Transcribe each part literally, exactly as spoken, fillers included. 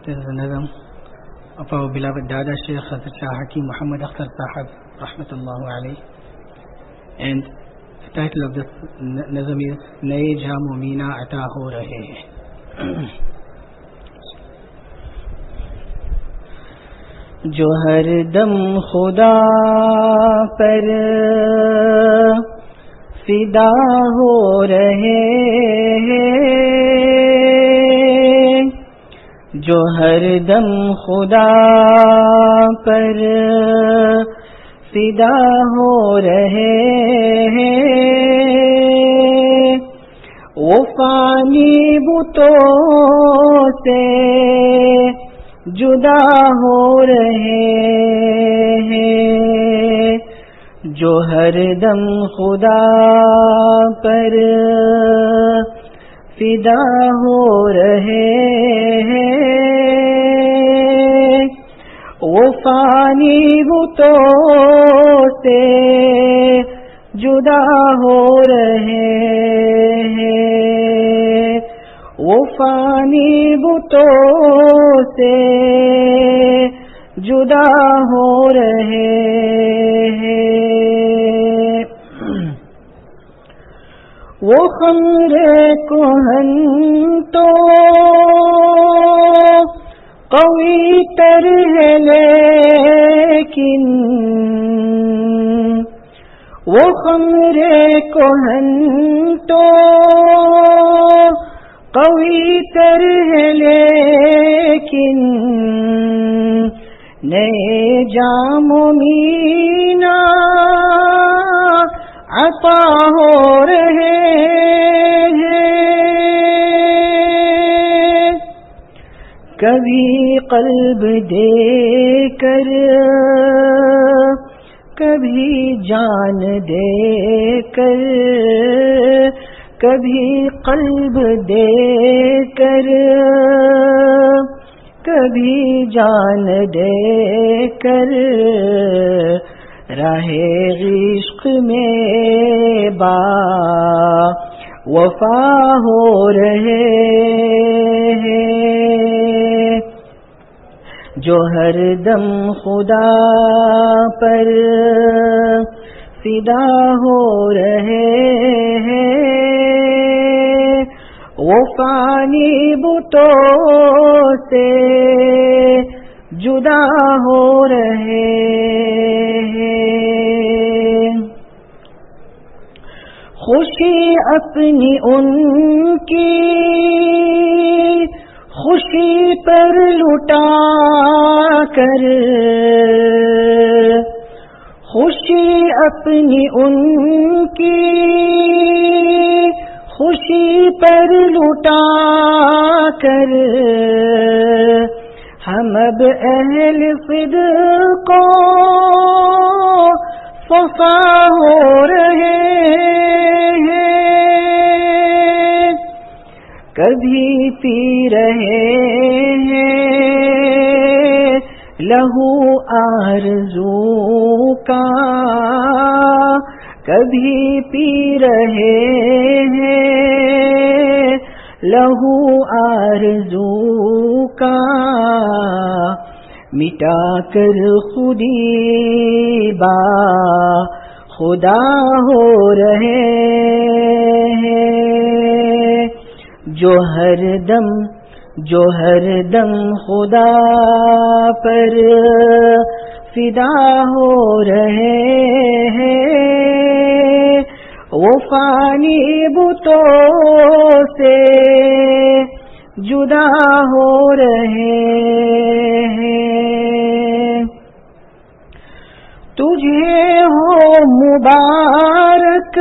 This is a nazam of our beloved Dada Sheikh Hazrat Shah Hakim Muhammad Akhtar Sahab Rahmatullahu Alayhi. And the title of this nazam is Naye Jam Meena Ata Ho Rahe Hain. جو ہر دم خدا پر فدا ہو رہے ہیں، جو ہر دم خدا پر فدا ہو رہے ہیں، وہ فانی بتوں سے جدا ہو رہے ہیں، جو ہر دم خدا پر فدا ہو رہے ہیں، وہ فانی بتوں سے جدا ہو رہے ہیں، وہ فانی بتوں سے جدا ہو رہے ہیں، وہ خمر کہن تو قوی تر ہے لیکن، وہ خمر کہن تو قوی تر ہے لیکن، نئے جام مینا عطا ہو رہے ہیں، کبھی قلب دے کر کبھی جان دے کر، کبھی قلب دے کر کبھی جان دے کر، راہ عشق میں با وفا ہو رہے ہیں، جو ہر دم خدا پر فدا ہو رہے ہیں، وہ فانی بتوں سے جدا ہو رہے ہیں، خوشی اپنی ان کی خوشی پر لٹا کر، خوشی اپنی ان کی خوشی پر لٹا کر، ہم اب اہل صدق کو صفا ہو رہے ہیں، کبھی پی رہے ہیں لہو آرزو کا، کبھی پی رہے ہیں لہو آرزو کا، مٹا کر خودی با خدا ہو رہے ہیں، جو ہر دم جو ہر دم خدا پر فدا ہو رہے ہیں، وہ فانی بتوں سے جدا ہو رہے ہیں، تجھے ہو مبارک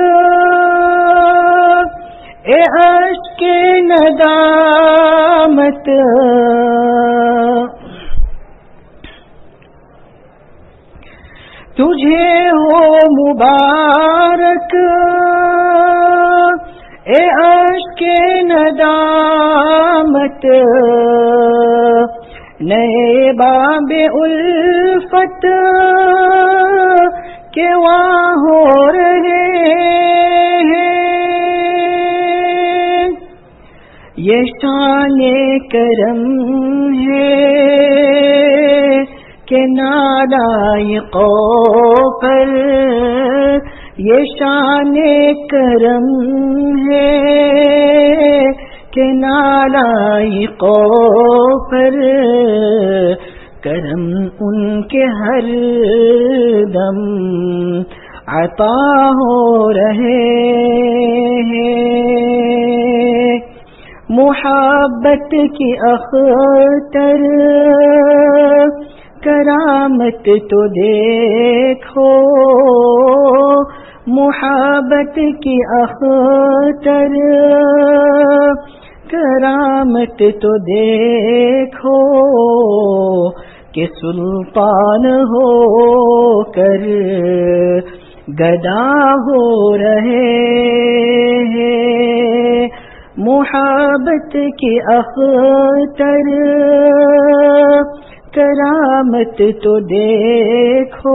اے عشق ندامت، تجھے ہو مبارک اے عشق ندامت، نئے باب الفت کے وہاں ہو رہے ہیں، یہ شان کرم ہے کہ نالائقوں پر یہ شان کرم ہے، کہ نالائقوں پر کرم ان کے ہر دم عطا ہو رہے ہیں۔ محبت کی اختر کرامت تو دیکھو، محبت کی اختر کرامت تو دیکھو، کہ سلطان ہو کر گدا ہو رہے ہیں۔ محبت کی اختر کرامت تو دیکھو،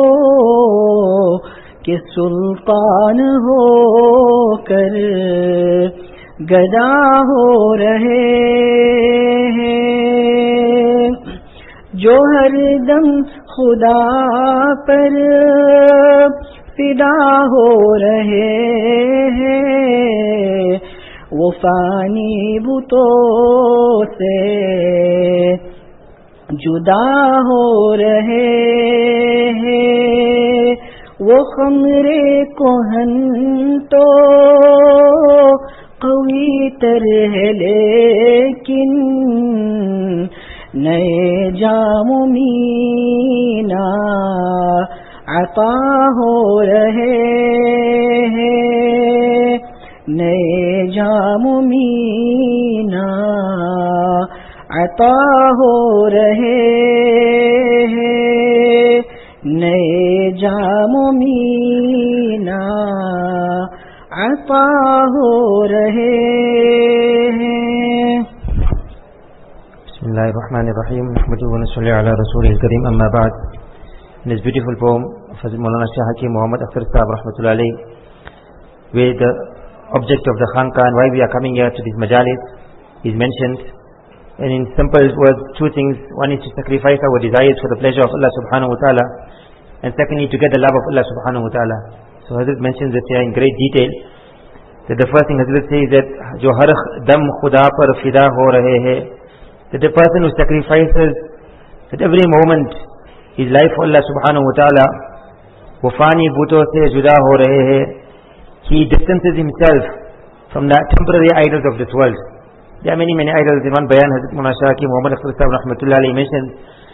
کہ سلطان ہو کر گدا ہو رہے ہیں۔ جو ہر دم خدا پر فدا ہو رہے ہیں، وہ فانی بتوں سے جدا ہو رہے ہیں۔ وہ خمر کہن تو قوی تر ہے، لیکن نئے جام مینا عطا ہو رہے ہیں، نئے جام مینا عطا ہو رہے ہیں، نئے جام مینا عطا ہو رہے ہیں۔ بسم اللہ الرحمن الرحیم، نحمده ونصلی علی رسولہ الکریم، اما بعد. In this beautiful poem of Hazrat Maulana Shah Hakim Muhammad Akhtar Sahab Rahmatullahi alayhi, where the object of the Khanqa and why we are coming here to this majalis is mentioned, and in simple words, two things. One is to sacrifice our desires for the pleasure of Allah subhanahu wa ta'ala, and secondly to get the love of Allah subhanahu wa ta'ala. So Hazrat mentions this here in great detail, that the first thing Hazrat says that jo har dam khuda par fida ho rahe hai, that the person who sacrifices at every moment his life for Allah subhanahu wa ta'ala, wo fani buton se juda ho rahe hai, he distances himself from the temporary idols of this world. There are many many idols. In one bayan Hazrat Maulana Shah Hakim Muhammad Akhtar Sahab Rahmatullahi alayhi mentioned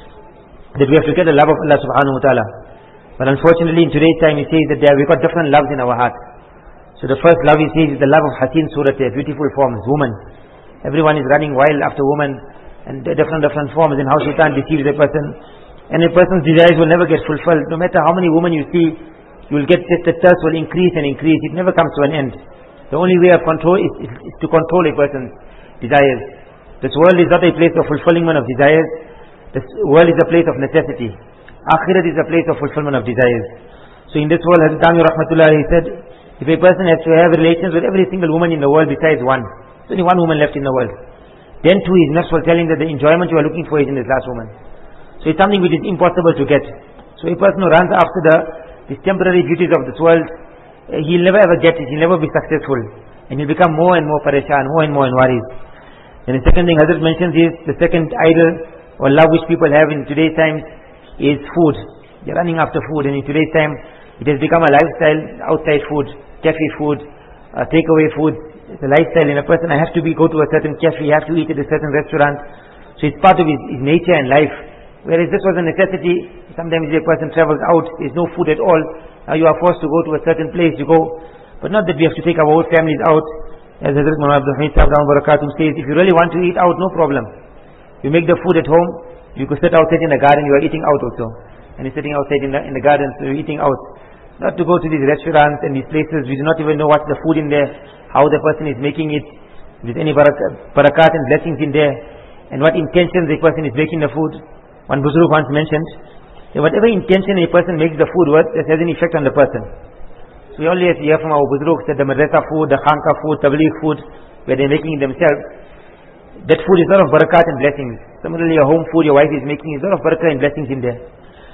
that we have to get the love of Allah subhanahu wa ta'ala. But unfortunately in today's time he says that there we got different loves in our heart. So the first love he says is the love of Hasin Surat, beautiful forms, woman. Everyone is running wild after women and different different forms, and how shaitan deceives a person, and a person's desires will never get fulfilled. No matter how many women you see, you will get that the thirst will increase and increase. It never comes to an end. The only way of control is, is, is to control a person's desires. This world is not a place of fulfillment of desires. This world is a place of necessity. Akhirat is a place of fulfillment of desires. So in this world, Hazrat Amir Rahmatullah, he said, if a person has to have relations with every single woman in the world besides one, there's only one woman left in the world, then too his nafs will tell him that the enjoyment you are looking for is in this last woman. So it's something which is impossible to get. So a person who runs after the these temporary beauties of this world, uh, he'll never ever get it, he'll never be successful, and he'll become more and more pareshan, more and more in worries. And the second thing Hazrat mentions is, the second idol or love which people have in today's times is food. They're running after food, and in today's time it has become a lifestyle, outside food, cafe food, uh, takeaway food. It's a lifestyle in a person. I have to be go to a certain cafe, I have to eat at a certain restaurant. So it's part of his, his nature and life. Whereas this was a necessity. Sometimes if a person travels out, there's no food at all. Now you are forced to go to a certain place, you go. But not that we have to take our whole families out. As Hazrat Maulana Abdul Hamid Sahib Barakatuh says, if you really want to eat out, no problem. You make the food at home. You could sit outside in the garden, you are eating out also. And you're sitting outside in the, in the garden, so you're eating out. Not to go to these restaurants and these places, we do not even know what's the food in there, how the person is making it, if there's any barakat, barakat and blessings in there, and what intentions the person is making the food. One Buzurg once mentioned that whatever intention a person makes the food with, that has an effect on the person. So we only have to hear from our Buzurg that the madrasa food, the khanka food, tabligh food, where they're making it themselves, that food is a lot of barakat and blessings. Similarly, your home food your wife is making is a lot of barakah and blessings in there.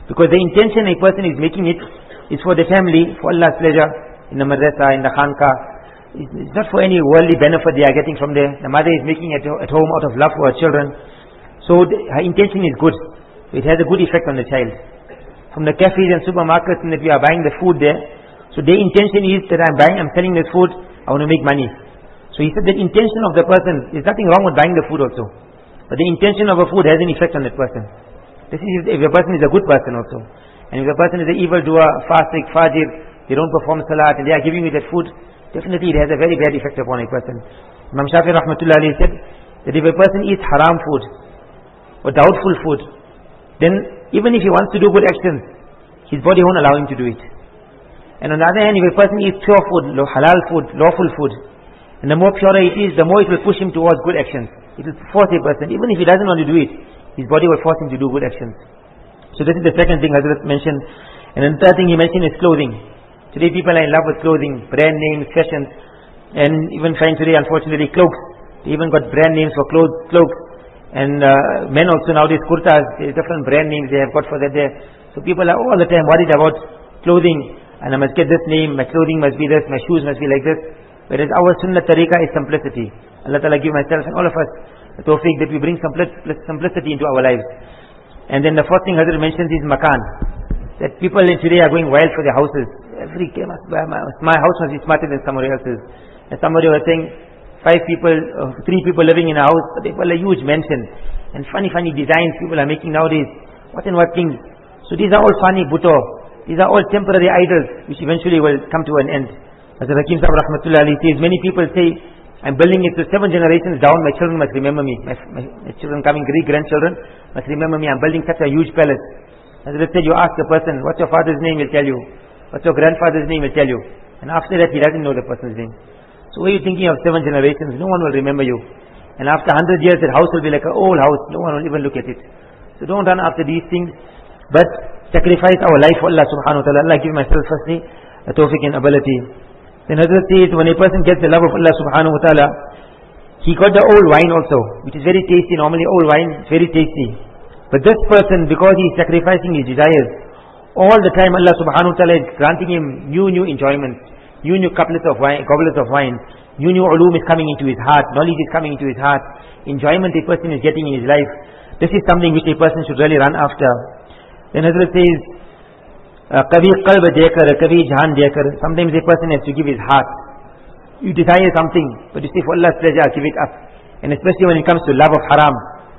Because the intention a person is making it is for the family, for Allah's pleasure, in the madrasa, in the khanqah. It's not for any worldly benefit they are getting from there. The mother is making it at home out of love for her children. So the, her intention is good. It has a good effect on the child. From the cafes and supermarkets and that we are buying the food there, so their intention is that I'm buying, I'm selling this food, I want to make money. So he said that intention of the person, there's nothing wrong with buying the food also. But the intention of a food has an effect on that person. This is if the person is a good person also. And if the person is an evildoer, fasik, fajir, they don't perform salat and they are giving you that food, definitely it has a very bad effect upon a person. Imam Shafi rahmatullah alayhi said that if a person eats haram food or doubtful food, then even if he wants to do good actions, his body won't allow him to do it. And on the other hand, if a person eats pure food, halal food, lawful food, and the more purer it is, the more it will push him towards good actions. It will force a person, even if he doesn't want to do it, his body will force him to do good actions. So this is the second thing Hazrat mentioned. And then the third thing he mentioned is clothing. Today people are in love with clothing, brand names, fashions, and even find today, unfortunately, cloaks. They even got brand names for clothes, cloaks. And uh, men also nowadays, kurtas, there's different brand names they have got for that there. So people are all the time worried about clothing. And I must get this name, my clothing must be this, my shoes must be like this. Whereas our sunnah tariqah is simplicity. Allah Ta'ala give myself and all of us the tawfiq that we bring simplicity into our lives. And then the fourth thing Hazrat mentions is makan. That people in today are going wild for their houses. Every my house must be smarter than somebody else's. And somebody was saying, five people, uh, three people living in a house, but they call a huge mansion. And funny, funny designs people are making nowadays. What and what things. So these are all funny buto. These are all temporary idols, which eventually will come to an end. As Hakim Sahib Rahmatullah Ali says, many people say, I'm building it to seven generations down, my children must remember me. My, my, my children coming, great-grandchildren must remember me. I'm building such a huge palace. As let's say you ask the person, what's your father's name, he'll tell you. What's your grandfather's name, he'll tell you. And after that, he doesn't know the person's name. So were you thinking of seven generations? No one will remember you. And after a hundred years, that house will be like an old house. No one will even look at it. So don't run after these things, but sacrifice our life for Allah subhanahu wa ta'ala. Allah give myself firstly a tawfiq and ability. Then Hazrat says, when a person gets the love of Allah subhanahu wa ta'ala, he got the old wine also, which is very tasty. Normally old wine is very tasty. But this person, because he is sacrificing his desires, all the time Allah subhanahu wa ta'ala is granting him new, new enjoyments, new, new couplets of wine, goblets of wine, new, new ulum is coming into his heart, knowledge is coming into his heart, enjoyment a person is getting in his life. This is something which a person should really run after. Then Hazrat says, Kabhi qalb dekar, kabhi jahan dekar. Sometimes a person has to give his heart. You desire something, but you say for Allah's pleasure, give it up. And especially when it comes to love of haram.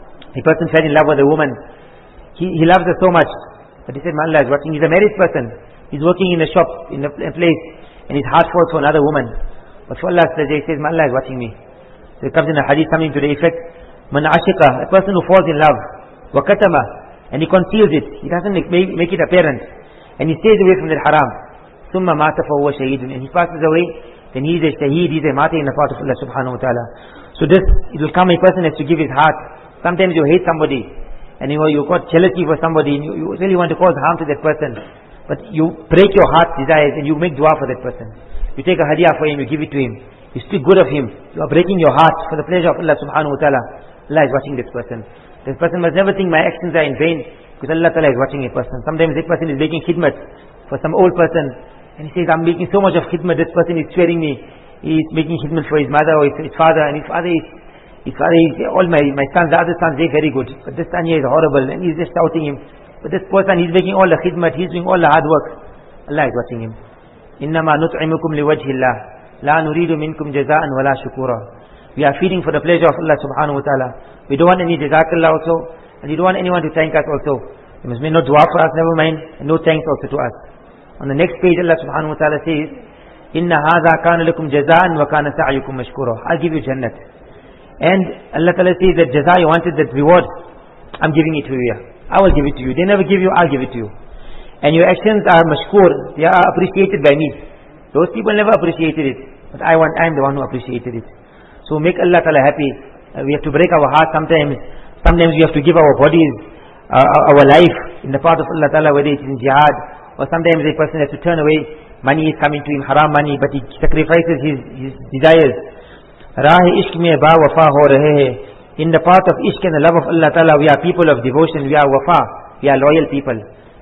A person fell in love with a woman. He, he loves her so much. But he said, Allah is watching. He's a married person. He's working in a shop, in a, a place, and his heart falls for another woman. But for Allah's pleasure, he says, Allah is watching me. So it comes in a hadith something to the effect, Man ashiqa, a person who falls in love, wa katama, and he conceals it. He doesn't make, make, make it apparent. And he stays away from that haram. Summa mata fa huwa shaheedun. And he passes away, then he is a shaheed, he is a martyr in the path of Allah subhanahu wa ta'ala. So this, it will come, a person has to give his heart. Sometimes you hate somebody, and you know, you got jealousy for somebody, and you, you really want to cause harm to that person. But you break your heart desires, and you make dua for that person. You take a hadiah for him, you give it to him. You speak good of him. You are breaking your heart for the pleasure of Allah subhanahu wa ta'ala. Allah is watching this person. This person must never think my actions are in vain, because Allah Ta'ala is watching a person. Sometimes this person is making khidmat for some old person, and he says, I'm making so much of khidmat, this person is swearing me. He is making khidmat for his mother or his, his father, and his father is, his father is, all my, my sons, the other sons, they're very good. But this son here is horrible, and he's just shouting him. But this person, he's making all the khidmat, he's doing all the hard work. Allah is watching him. إِنَّمَا نُطْعِمُكُمْ لِوَجْهِ اللَّهِ لَا نُرِيدُ مِنْكُمْ جَزَاءً وَلَا شُكُورًا. We are feeding for the pleasure of Allah subhanahu wa ta'ala. We don't want any jazakallah also, and we don't want anyone to thank us also. You must make no dua for us, never mind, and no thanks also to us. On the next page, Allah subhanahu wa ta'ala says, Inna hadha kana lakum jazaan wa kana sa'yukum mashkura. I'll give you jannat. And Allah ta'ala says that jaza, you wanted that reward, I'm giving it to you. I will give it to you. They never give you, I'll give it to you. And your actions are mashkur, they are appreciated by me. Those people never appreciated it, but I want, I'm the one who appreciated it. So make Allah ta'ala happy. Uh, we have to break our heart sometimes. Sometimes we have to give our bodies, uh, our life in the path of Allah ta'ala, whether it's in jihad, or sometimes a person has to turn away. Money is coming to him, haram money, but he sacrifices his, his desires. Rahe ishq mein ba wafa ho rahe hai. In the path of ishq and the love of Allah ta'ala, we are people of devotion, we are wafa, we are loyal people.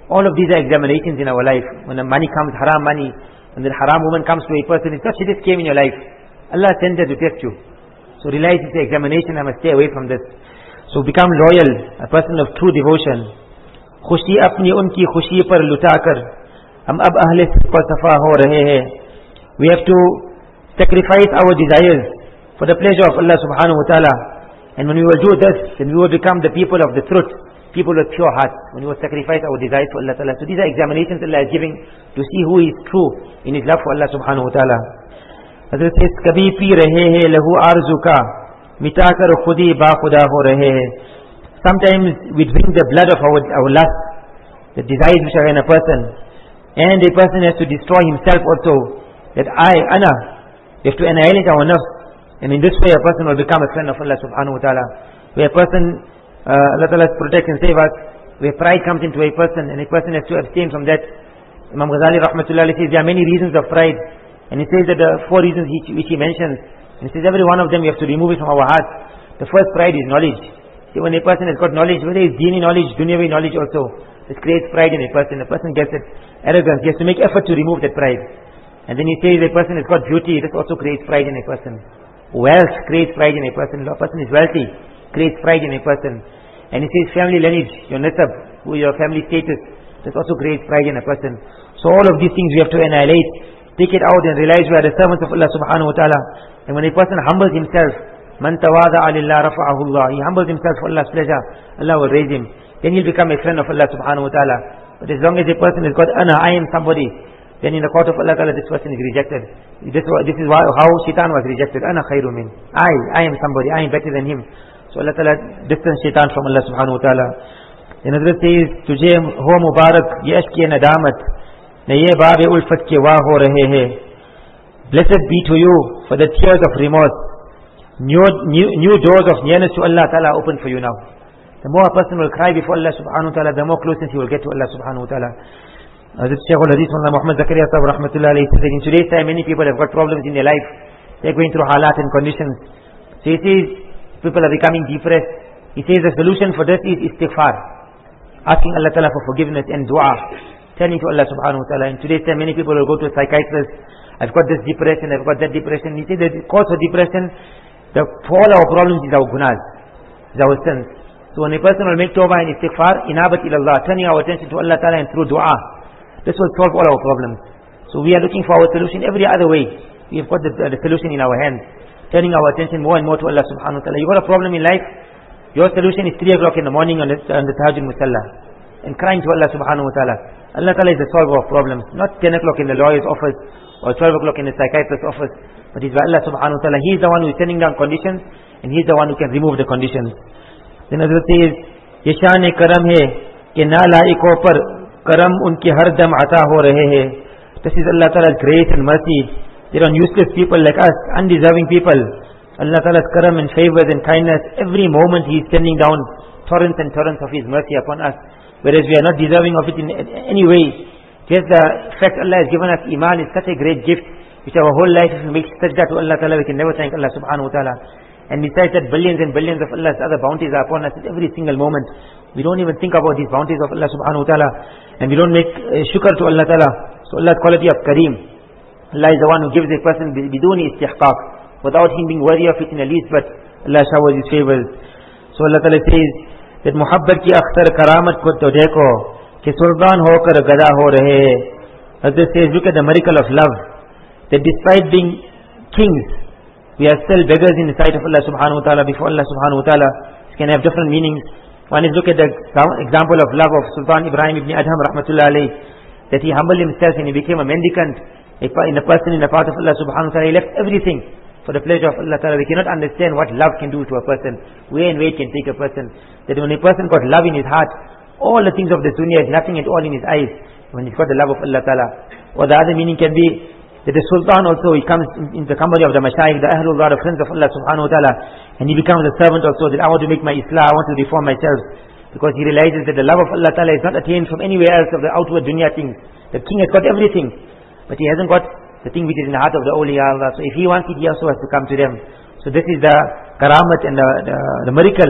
All of these are examinations in our life. When the money comes, haram money, when the haram woman comes to a person, it's not she just came in your life. Allah sent her to test you. So realize it's an examination, I must stay away from this. So become loyal, a person of true devotion. खुशी अपनी उनकी खुशी पर लुटाकर हम अब अहले सिद्क़ व सफ़ा हो रहे हैं. We have to sacrifice our desires for the pleasure of Allah subhanahu wa ta'ala. And when we will do this, then we will become the people of the truth, people with pure hearts, when we will sacrifice our desires for Allah ta'ala. So these are examinations Allah is giving to see who is true in his love for Allah subhanahu wa ta'ala. Hazrat says, kabhi pee rahe hai lahu arzu ka, mitakar khudi ba khuda ho rahe hai. Sometimes we drink the blood of our, our lust, the desires which are in a person, and a person has to destroy himself also, that I, ana, we have to annihilate our nafs. And in this way a person will become a friend of Allah subhanahu wa ta'ala. Where a person, uh, Allah ta'ala protect and save us, where pride comes into a person and a person has to abstain from that. Imam Ghazali rahmatullahi says there are many reasons of pride, and he says that the four reasons he, which he mentions, and he says every one of them we have to remove it from our hearts. The first pride is knowledge. See, when a person has got knowledge, whether it's dini knowledge, dunyavi knowledge also, this creates pride in a person. A person gets it, arrogance, he has to make effort to remove that pride. And then he says a person has got beauty, this also creates pride in a person. Wealth creates pride in a person. If a person is wealthy, creates pride in a person. And he says family lineage, your nasab, your family status, this also creates pride in a person. So all of these things we have to annihilate, take it out and realize we are the servants of Allah subhanahu wa ta'ala. And when a person humbles himself, man tawada'a lillah rafa'ahu Allah, he humbles himself for Allah's pleasure, Allah will raise him. Then he'll become a friend of Allah subhanahu wa ta'ala. But as long as a person has got ana, I am somebody, then in the court of Allah ta'ala this person is rejected. This, this is why, how Shaitan was rejected. Ana khairu min, I, I am somebody, I am better than him. So Allah ta'ala distance Shaitan from Allah subhanahu wa ta'ala. In Hazrat says, Tujhe ho mubarak, ye ashki nadamat, na ye baab ulfat ke wah ho rahe hai. Blessed be to you for the tears of remorse. New, new, new doors of nearness to Allah ta'ala open for you now. The more a person will cry before Allah subhanahu wa ta'ala, the more closeness he will get to Allah subhanahu wa ta'ala. Hazrat Shaykh al-Hadith Muhammad Zakaria Sahib rahmatullahi alayhi says, in today's time many people have got problems in their life. They are going through halat and conditions. So he says, people are becoming depressed. He says the solution for this is istighfar. Asking Allah ta'ala for forgiveness and dua. Turning to Allah subhanahu wa ta'ala. In today's time many people will go to a psychiatrist. I've got this depression, I've got that depression. He says the cause of depression, the, for all our problems is our gunas, is our sins. So when a person will make tawbah and istighfar, inabat ilallah, turning our attention to Allah ta'ala and through dua, this will solve all our problems. So we are looking for our solution every other way. We have got the, the solution in our hands, turning our attention more and more to Allah subhanahu wa ta'ala. You got a problem in life, your solution is three o'clock in the morning on the, on the tahajjud musalla, and crying to Allah subhanahu wa ta'ala. Allah ta'ala is the solver of problems, not ten o'clock in the lawyer's office, or twelve o'clock in the psychiatrist's office, but it's by Allah subhanahu wa ta'ala. He is the one who is sending down conditions, and He is the one who can remove the conditions. Then Hazrat says, ye shan-e karam hai, ke na laiko par karam unki har dam ata ho rahe hai. This is Allah ta'ala's grace and mercy. They are on useless people like us, undeserving people. Allah ta'ala's karam and favors and kindness, every moment He is sending down torrents and torrents of His mercy upon us, whereas we are not deserving of it in any way. Just the fact Allah has given us iman is such a great gift, which our whole life, if we make sajda to Allah ta'ala, we can never thank Allah subhanahu wa ta'ala. And besides that, billions and billions of Allah's other bounties are upon us at every single moment. We don't even think about these bounties of Allah subhanahu wa ta'ala, and we don't make uh, shukr to Allah ta'ala. So Allah's quality of Kareem, Allah is the one who gives a person biduni istihqaq, without him being worthy of it in the least, but Allah showers His favors. So Allah ta'ala says that muhabbat ki akhtar karamat ko to dekho कि सुल्तान होकर गदा हो रहे हैं. Hazrat says, look at the miracle of love, that despite being kings, we are still beggars in the sight of Allah subhanahu wa ta'ala, before Allah subhanahu wa ta'ala. It can have different meanings. One is, look at the example of love of Sultan Ibrahim ibn Adham rahmatullah alayhi, that he humbled himself and he became a mendicant, in a person in the path of Allah subhanahu wa ta'ala. He left everything for the pleasure of Allah ta'ala. We cannot understand what love can do to a person, where and where it can take a person. That when a person got love in his heart, all the things of this dunya is nothing at all in his eyes, when he's got the love of Allah ta'ala. Or the other meaning can be that the sultan also, he comes in, in the company of the mashayikh, the ahlullah, the friends of Allah subhanahu wa ta'ala, and he becomes a servant also, that I want to make my islah, I want to reform myself, because he realizes that the love of Allah ta'ala is not attained from anywhere else of the outward dunya things. The king has got everything, but he hasn't got the thing which is in the heart of the awliya Allah. So if he wants it, he also has to come to them. So this is the karamat and the, the, the miracle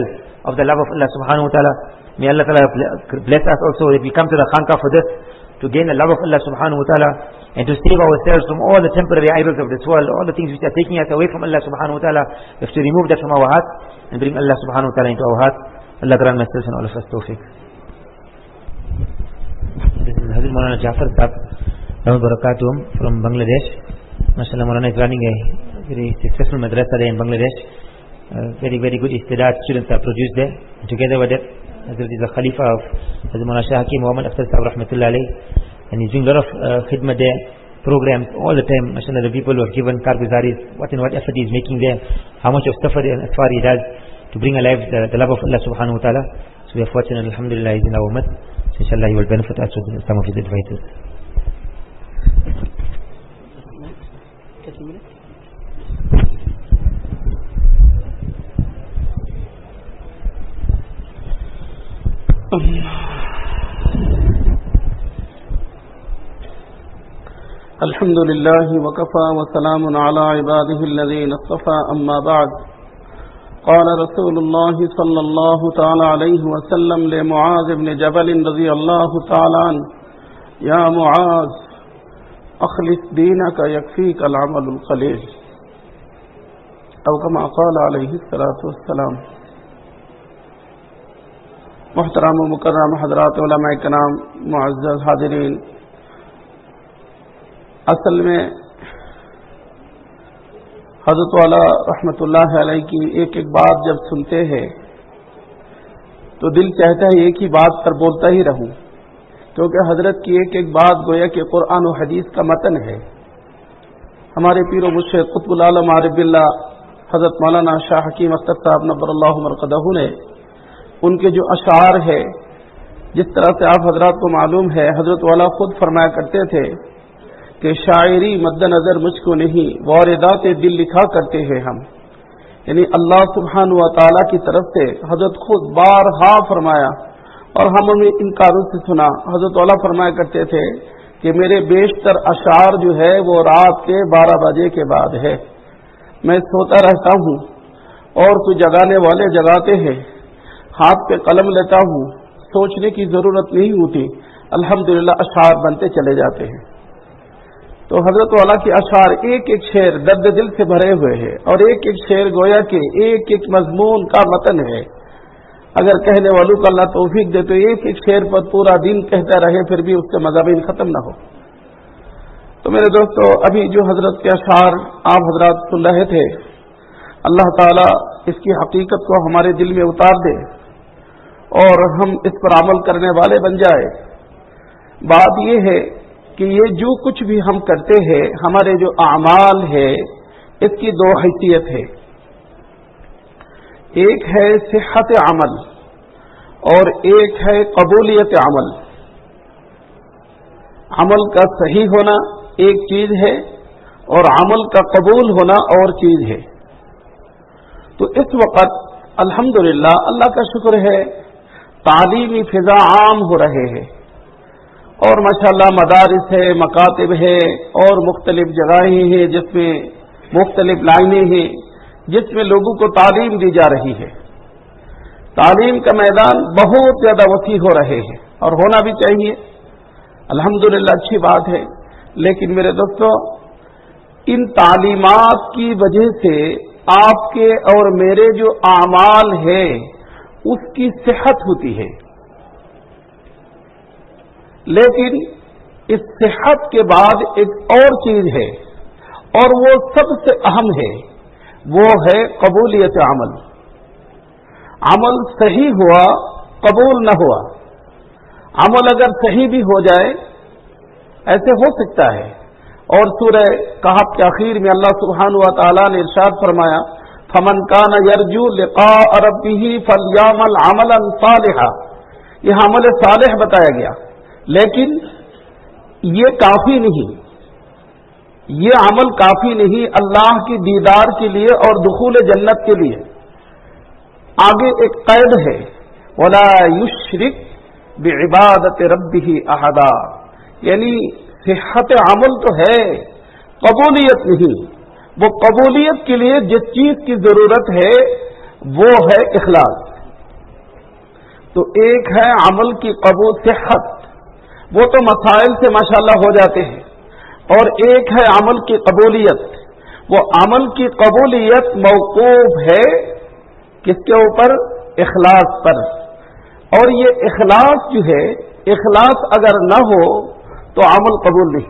of the love of Allah subhanahu wa ta'ala. May Allah ta'ala bless us also that we come to the Khanqah for this, to gain the love of Allah subhanahu wa ta'ala, and to save ourselves from all the temporary idols of this world, all the things which are taking us away from Allah subhanahu wa ta'ala. We have to remove that from our hearts and bring Allah subhanahu wa ta'ala into our hearts. Allah grant myself and all of us tawfiq. This is Hazrat Maulana Jafar Sahab Barakatuhum from Bangladesh. MashaAllah, Maulana is running a very successful madrasa there in Bangladesh. Uh, very, very good istidat students are produced there. And together with it, Hazrat is a Khalifa of Hazrat Maulana Shah Hakim Muhammad Akhtar Sahab Rahmatullah Alayhi. And he's doing a lot of uh, khidmah there, programs all the time. MashaAllah, the people who have given Karguzaris, what and what effort he is making there, how much of safar and asfar he does to bring alive the, the love of Allah subhanahu wa ta'ala. So we are fortunate, alhamdulillah, he's in our ummah. So inshallah, he will benefit us with some of his advices. الحمد لله وكفى وسلام على عباده الذين اصطفى أما بعد قال رسول الله صلى الله تعالى عليه وسلم لمعاذ بن جبل رضي الله تعالى عنه يا معاذ أخلص دينك يكفيك العمل القليل أو كما قال عليه الصلاة والسلام. محترم و مکرم حضرات علماء کرام، معزز حاضرین، اصل میں حضرت والا رحمۃ اللہ علیہ کی ایک ایک بات جب سنتے ہیں تو دل چاہتا ہے ایک ہی بات پر بولتا ہی رہوں، کیونکہ حضرت کی ایک ایک بات گویا کہ قرآن و حدیث کا متن ہے. ہمارے پیر و مرشد قطب العالم عارف باللہ حضرت مولانا شاہ حکیم اختر صاحب نبر اللہ مرقدہ نے ان کے جو اشعار ہے، جس طرح سے آپ حضرات کو معلوم ہے، حضرت والا خود فرمایا کرتے تھے کہ شاعری مد نظر مجھ کو نہیں، واردات دل لکھا کرتے ہیں ہم. یعنی اللہ سبحانہ و تعالیٰ کی طرف سے حضرت خود بارہا فرمایا اور ہم نے ان کاروں سے سنا. حضرت والا فرمایا کرتے تھے کہ میرے بیشتر اشعار جو ہے وہ رات کے بارہ بجے کے بعد ہے. میں سوتا رہتا ہوں اور کوئی جگانے والے جگاتے ہیں، ہاتھ پہ قلم لیتا ہوں، سوچنے کی ضرورت نہیں ہوتی، الحمدللہ اشعار بنتے چلے جاتے ہیں. تو حضرت والا کے اشعار ایک ایک شعر درد دل سے بھرے ہوئے ہیں، اور ایک ایک شعر گویا کہ ایک ایک مضمون کا متن ہے. اگر کہنے والوں کو اللہ توفیق دے تو ایک ایک شعر پر پورا دن کہتا رہے پھر بھی اس کے مضامین ختم نہ ہو. تو میرے دوستو، ابھی جو حضرت کے اشعار آپ حضرات سن رہے تھے، اللہ تعالیٰ اس کی حقیقت کو ہمارے دل میں اتار دے اور ہم اس پر عمل کرنے والے بن جائے. بات یہ ہے کہ یہ جو کچھ بھی ہم کرتے ہیں، ہمارے جو اعمال ہے، اس کی دو حیثیت ہے. ایک ہے صحت عمل اور ایک ہے قبولیت عمل. عمل کا صحیح ہونا ایک چیز ہے اور عمل کا قبول ہونا اور چیز ہے. تو اس وقت الحمدللہ اللہ کا شکر ہے، تعلیمی فضا عام ہو رہے ہیں اور ماشاءاللہ مدارس ہے، مکاتب ہے اور مختلف جگہیں ہیں جس میں مختلف لائنیں ہیں جس میں لوگوں کو تعلیم دی جا رہی ہے. تعلیم کا میدان بہت زیادہ وسیع ہو رہے ہیں اور ہونا بھی چاہیے، الحمدللہ اچھی بات ہے. لیکن میرے دوستو، ان تعلیمات کی وجہ سے آپ کے اور میرے جو اعمال ہے اس کی صحت ہوتی ہے. لیکن اس صحت کے بعد ایک اور چیز ہے اور وہ سب سے اہم ہے، وہ ہے قبولیت عمل. عمل صحیح ہوا، قبول نہ ہوا. عمل اگر صحیح بھی ہو جائے، ایسے ہو سکتا ہے. اور سورہ کہف کے آخر میں اللہ سبحانہ و تعالیٰ نے ارشاد فرمایا فمن کان یرجو لقاء ربہ فلیعمل عملا صالحا. یہ عمل صالح بتایا گیا، لیکن یہ کافی نہیں، یہ عمل کافی نہیں اللہ کی دیدار کے لیے اور دخول جنت کے لیے. آگے ایک قید ہے، ولا یشرک بعبادت ربہ احدا. یعنی صحت عمل تو ہے، قبولیت نہیں. وہ قبولیت کے لیے جس چیز کی ضرورت ہے وہ ہے اخلاص. تو ایک ہے عمل کی قبول صحت، وہ تو مسائل سے ماشاءاللہ ہو جاتے ہیں، اور ایک ہے عمل کی قبولیت. وہ عمل کی قبولیت موقوف ہے کس کے اوپر؟ اخلاص پر. اور یہ اخلاص جو ہے، اخلاص اگر نہ ہو تو عمل قبول نہیں.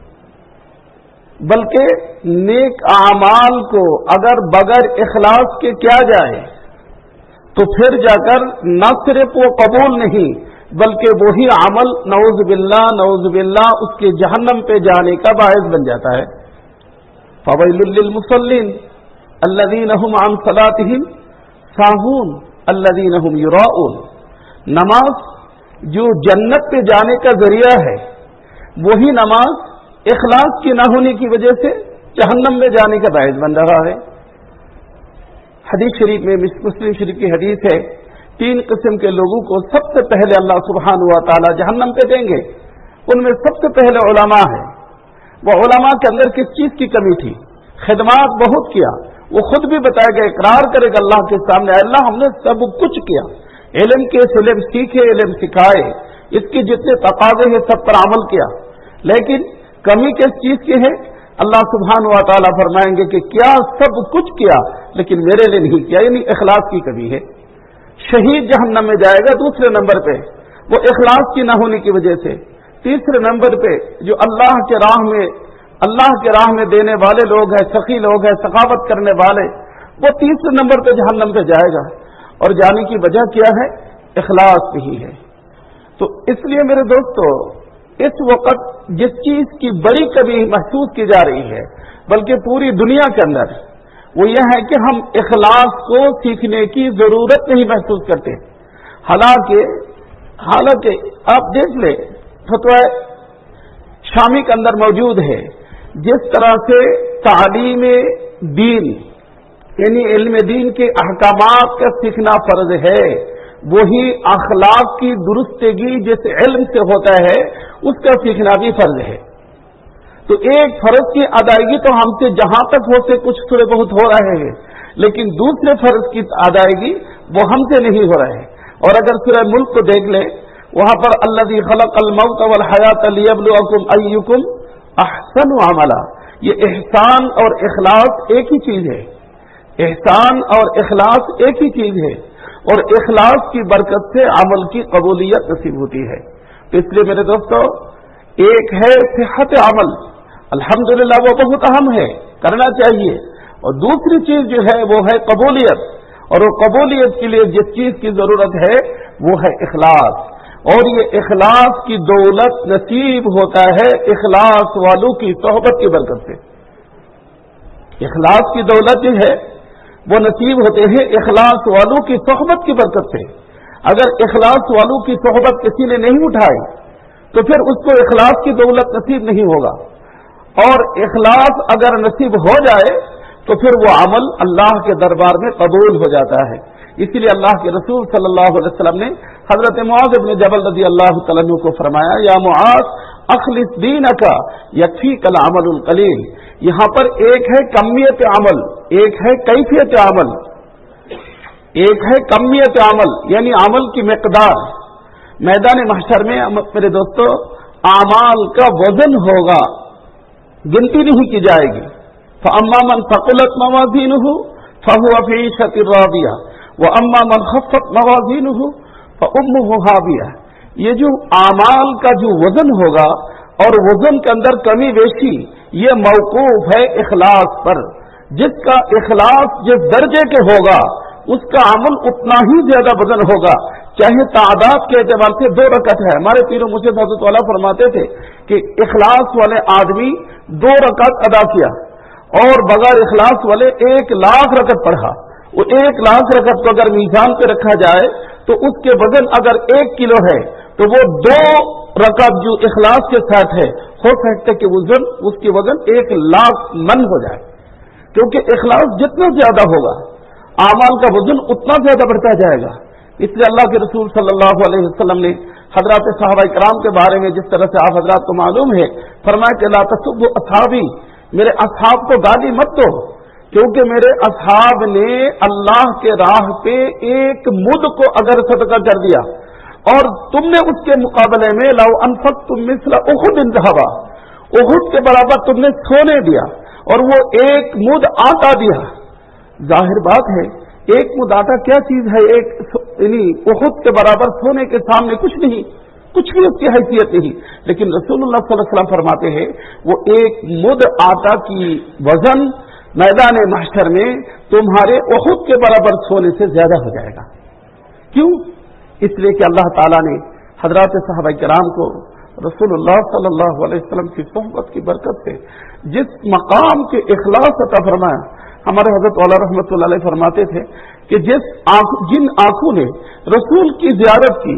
بلکہ نیک اعمال کو اگر بغیر اخلاص کے کیا جائے تو پھر جا کر نہ صرف وہ قبول نہیں بلکہ وہی عمل نعوذ باللہ نعوذ باللہ اس کے جہنم پہ جانے کا باعث بن جاتا ہے. فویل للمصلین الذین هم عن صلاتهم ساہون الذین هم یراؤون. نماز جو جنت پہ جانے کا ذریعہ ہے، وہی نماز اخلاص کی نہ ہونے کی وجہ سے جہنم میں جانے کا باعث بن رہا ہے. حدیث شریف میں، مسلم شریف کی حدیث ہے، تین قسم کے لوگوں کو سب سے پہلے اللہ سبحانہ و تعالی جہنم پہ دیں گے. ان میں سب سے پہلے علماء ہیں. وہ علماء کے اندر کس چیز کی کمی تھی؟ خدمات بہت کیا. وہ خود بھی بتائے گا، اقرار کرے گا اللہ کے سامنے، اللہ ہم نے سب کچھ کیا، علم کے علم سیکھے، علم سکھائے، اس کے جتنے تقاضے ہیں سب پر عمل کیا، لیکن کمی کس چیز کی ہے؟ اللہ سبحانہ و تعالیٰ فرمائیں گے کہ کیا سب کچھ کیا لیکن میرے لیے نہیں کیا، یعنی اخلاص کی کمی ہے. شہید جہنم میں جائے گا دوسرے نمبر پہ، وہ اخلاص کی نہ ہونے کی وجہ سے. تیسرے نمبر پہ جو اللہ کے راہ میں اللہ کے راہ میں دینے والے لوگ ہیں، سخی لوگ ہیں، سخاوت کرنے والے، وہ تیسرے نمبر پہ جہنم پہ جائے گا. اور جانے کی وجہ کیا ہے؟ اخلاص نہیں ہے. تو اس لیے میرے دوستو، اس وقت جس چیز کی بڑی کمی محسوس کی جا رہی ہے بلکہ پوری دنیا کے اندر، وہ یہ ہے کہ ہم اخلاص کو سیکھنے کی ضرورت نہیں محسوس کرتے. حالانکہ حالانکہ آپ دیکھ لیں، فتویٰ شامی کے اندر موجود ہے، جس طرح سے تعلیم دین یعنی علم دین کے احکامات کا سیکھنا فرض ہے، وہی اخلاق کی درستگی جس علم سے ہوتا ہے اس کا سیکھنا بھی فرض ہے. تو ایک فرض کی ادائیگی تو ہم سے جہاں تک ہو سے کچھ تھوڑے بہت ہو رہے ہیں، لیکن دوسرے فرض کی ادائیگی وہ ہم سے نہیں ہو رہے ہیں. اور اگر سورہ ملک کو دیکھ لیں، وہاں پر الذی خلق الموت والحیات لیبلوکم ایکم احسن عملا. یہ احسان اور اخلاص ایک ہی چیز ہے. احسان اور اخلاص ایک ہی چیز ہے، اور اخلاص کی برکت سے عمل کی قبولیت نصیب ہوتی ہے. تو اس لیے میرے دوستو، ایک ہے صحت عمل، الحمدللہ وہ بہت اہم ہے، کرنا چاہیے. اور دوسری چیز جو ہے وہ ہے قبولیت، اور وہ قبولیت کے لیے جس چیز کی ضرورت ہے وہ ہے اخلاص. اور یہ اخلاص کی دولت نصیب ہوتا ہے اخلاص والوں کی صحبت کی برکت سے. اخلاص کی دولت جو ہے وہ نصیب ہوتے ہیں اخلاص والوں کی صحبت کی برکت سے. اگر اخلاص والوں کی صحبت کسی نے نہیں اٹھائی تو پھر اس کو اخلاص کی دولت نصیب نہیں ہوگا. اور اخلاص اگر نصیب ہو جائے تو پھر وہ عمل اللہ کے دربار میں قبول ہو جاتا ہے. اسی لیے اللہ کے رسول صلی اللہ علیہ وسلم نے حضرت معاذ بن جبل رضی اللہ تعالیٰ عنہ کو فرمایا، یا معاذ اخلص دینک یکفیک العمل القلیل. یہاں پر ایک ہے کمیت عمل، ایک ہے کیفیت عمل. ایک ہے کمیت عمل یعنی عمل کی مقدار. میدان محشر میں میرے دوستو اعمال کا وزن ہوگا، گنتی نہیں کی جائے گی. فاما من ثقلت موازینہ فهو فی عیشۃ راضیہ واما من خفت موازینہ فامہ ہاویہ. یہ جو اعمال کا جو وزن ہوگا اور وزن کے اندر کمی بیشی، یہ موقوف ہے اخلاص پر. جس کا اخلاص جس درجے کے ہوگا اس کا عمل اتنا ہی زیادہ وزن ہوگا. چاہے تعداد کے اعتبار سے دو رکعت ہے، ہمارے پیر و مرشد حضرت والا فرماتے تھے کہ اخلاص والے آدمی دو رکعت ادا کیا اور بغیر اخلاص والے ایک لاکھ رکعت پڑھا. وہ ایک لاکھ رکعت کو اگر میزان پہ رکھا جائے تو اس کے وزن اگر ایک کلو ہے تو وہ دو رکعت جو اخلاص کے ساتھ ہے ہو سکتا ہے کہ وزن اس کی وزن ایک لاکھ من ہو جائے. کیونکہ اخلاص جتنا زیادہ ہوگا اعمال کا وزن اتنا زیادہ بڑھتا جائے گا. اس لیے اللہ کے رسول صلی اللہ علیہ وسلم نے حضرات صحابہ کرام کے بارے میں جس طرح سے آپ حضرات کو معلوم ہے فرمایا کہ لا تسبوا اصحابی، میرے اصحاب کو گالی مت دو. کیونکہ میرے اصحاب نے اللہ کے راہ پہ ایک مد کو اگر صدقہ کر دیا اور تم نے اس کے مقابلے میں لو انفقتم مثل احد ذهبا، احد کے برابر تم نے سونے دیا اور وہ ایک مد آٹا دیا، ظاہر بات ہے ایک مد آٹا کیا چیز ہے، ایک یعنی احد کے برابر سونے کے سامنے کچھ نہیں، کچھ بھی اس کی حیثیت نہیں، لیکن رسول اللہ صلی اللہ علیہ وسلم فرماتے ہیں وہ ایک مد آٹا کی وزن میدان محشر میں تمہارے احد کے برابر سونے سے زیادہ ہو جائے گا۔ کیوں؟ اس لیے کہ اللہ تعالیٰ نے حضرات صحابہ کرام کو رسول اللہ صلی اللہ علیہ وسلم کی صحبت کی برکت سے جس مقام کے اخلاص عطا فرمایا، ہمارے حضرت والا رحمۃ اللہ علیہ فرماتے تھے کہ جس آنکھ جن آنکھوں نے رسول کی زیارت کی،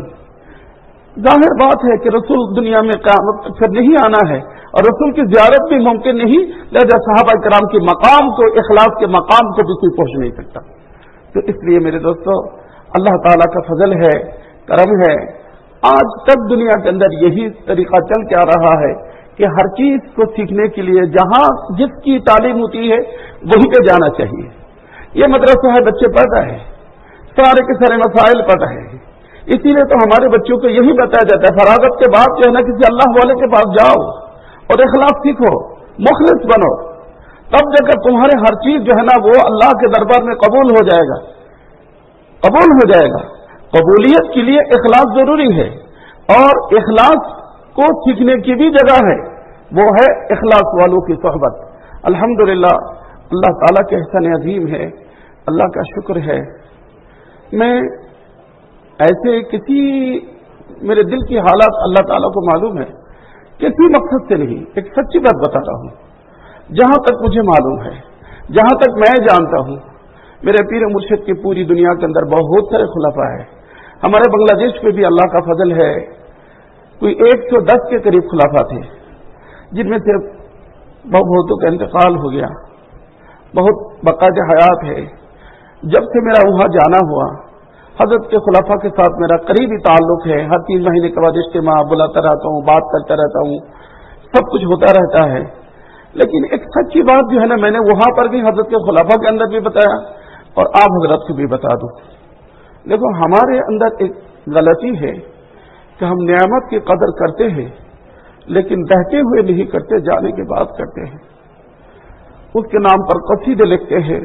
ظاہر بات ہے کہ رسول دنیا میں قیامت تک پھر نہیں آنا ہے اور رسول کی زیارت بھی ممکن نہیں، لہذا صحابہ کرام کے مقام کو، اخلاص کے مقام کو بھی کوئی پہنچ نہیں سکتا۔ تو اس لیے میرے دوستو اللہ تعالیٰ کا فضل ہے، کرم ہے، آج تک دنیا کے اندر یہی طریقہ چل کے آ رہا ہے کہ ہر چیز کو سیکھنے کے لیے جہاں جس کی تعلیم ہوتی ہے وہیں پہ جانا چاہیے۔ یہ مدرسہ ہے، بچے پڑھتا ہے، سارے کے سارے مسائل پڑھتا ہے، اسی لیے تو ہمارے بچوں کو یہی بتایا جاتا ہے فراغت کے بعد جو ہے نا کسی اللہ والے کے پاس جاؤ اور اخلاص سیکھو، مخلص بنو، تب جا کر تمہارے ہر چیز جو ہے نا وہ اللہ کے دربار میں قبول ہو جائے گا، قبول ہو جائے گا۔ قبولیت کے لیے اخلاص ضروری ہے اور اخلاص کو سیکھنے کی بھی جگہ ہے، وہ ہے اخلاص والوں کی صحبت۔ الحمدللہ اللہ تعالیٰ کے احسان عظیم ہے، اللہ کا شکر ہے۔ میں ایسے کسی میرے دل کی حالات اللہ تعالیٰ کو معلوم ہے، کسی مقصد سے نہیں، ایک سچی بات بتاتا ہوں، جہاں تک مجھے معلوم ہے، جہاں تک میں جانتا ہوں، میرے پیر مرشد کی پوری دنیا کے اندر بہت سارے خلفاء ہیں، ہمارے بنگلہ دیش میں بھی اللہ کا فضل ہے، کوئی ایک سو دس کے قریب خلفاء تھے، جن میں سے بہتوں کا انتقال ہو گیا، بہت بقایا حیات ہے۔ جب سے میرا وہاں جانا ہوا، حضرت کے خلفاء کے ساتھ میرا قریبی تعلق ہے، ہر تین مہینے کے بعد اجتماع بلاتا رہتا ہوں، بات کرتا رہتا ہوں، سب کچھ ہوتا رہتا ہے۔ لیکن ایک سچی بات جو ہے نا میں نے وہاں پر بھی حضرت کے خلفاء کے اندر بھی بتایا اور آپ حضرت کو بھی بتا دوں۔ دیکھو ہمارے اندر ایک غلطی ہے کہ ہم نعمت کی قدر کرتے ہیں لیکن رہتے ہوئے نہیں کرتے، جانے کے بعد کرتے ہیں۔ اس کے نام پر قصیدے لکھتے ہیں،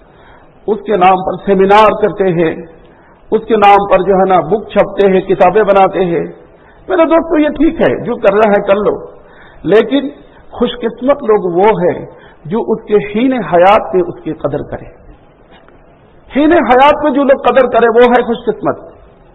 اس کے نام پر سیمینار کرتے ہیں، اس کے نام پر جو ہے نا بک چھپتے ہیں، کتابیں بناتے ہیں۔ میرے دوستو یہ ٹھیک ہے، جو کر رہا ہے کر لو، لیکن خوش قسمت لوگ وہ ہیں جو اس کے حین حیات میں اس کی قدر کرے۔ حین حیات میں جو لوگ قدر کرے وہ ہے خوش قسمت۔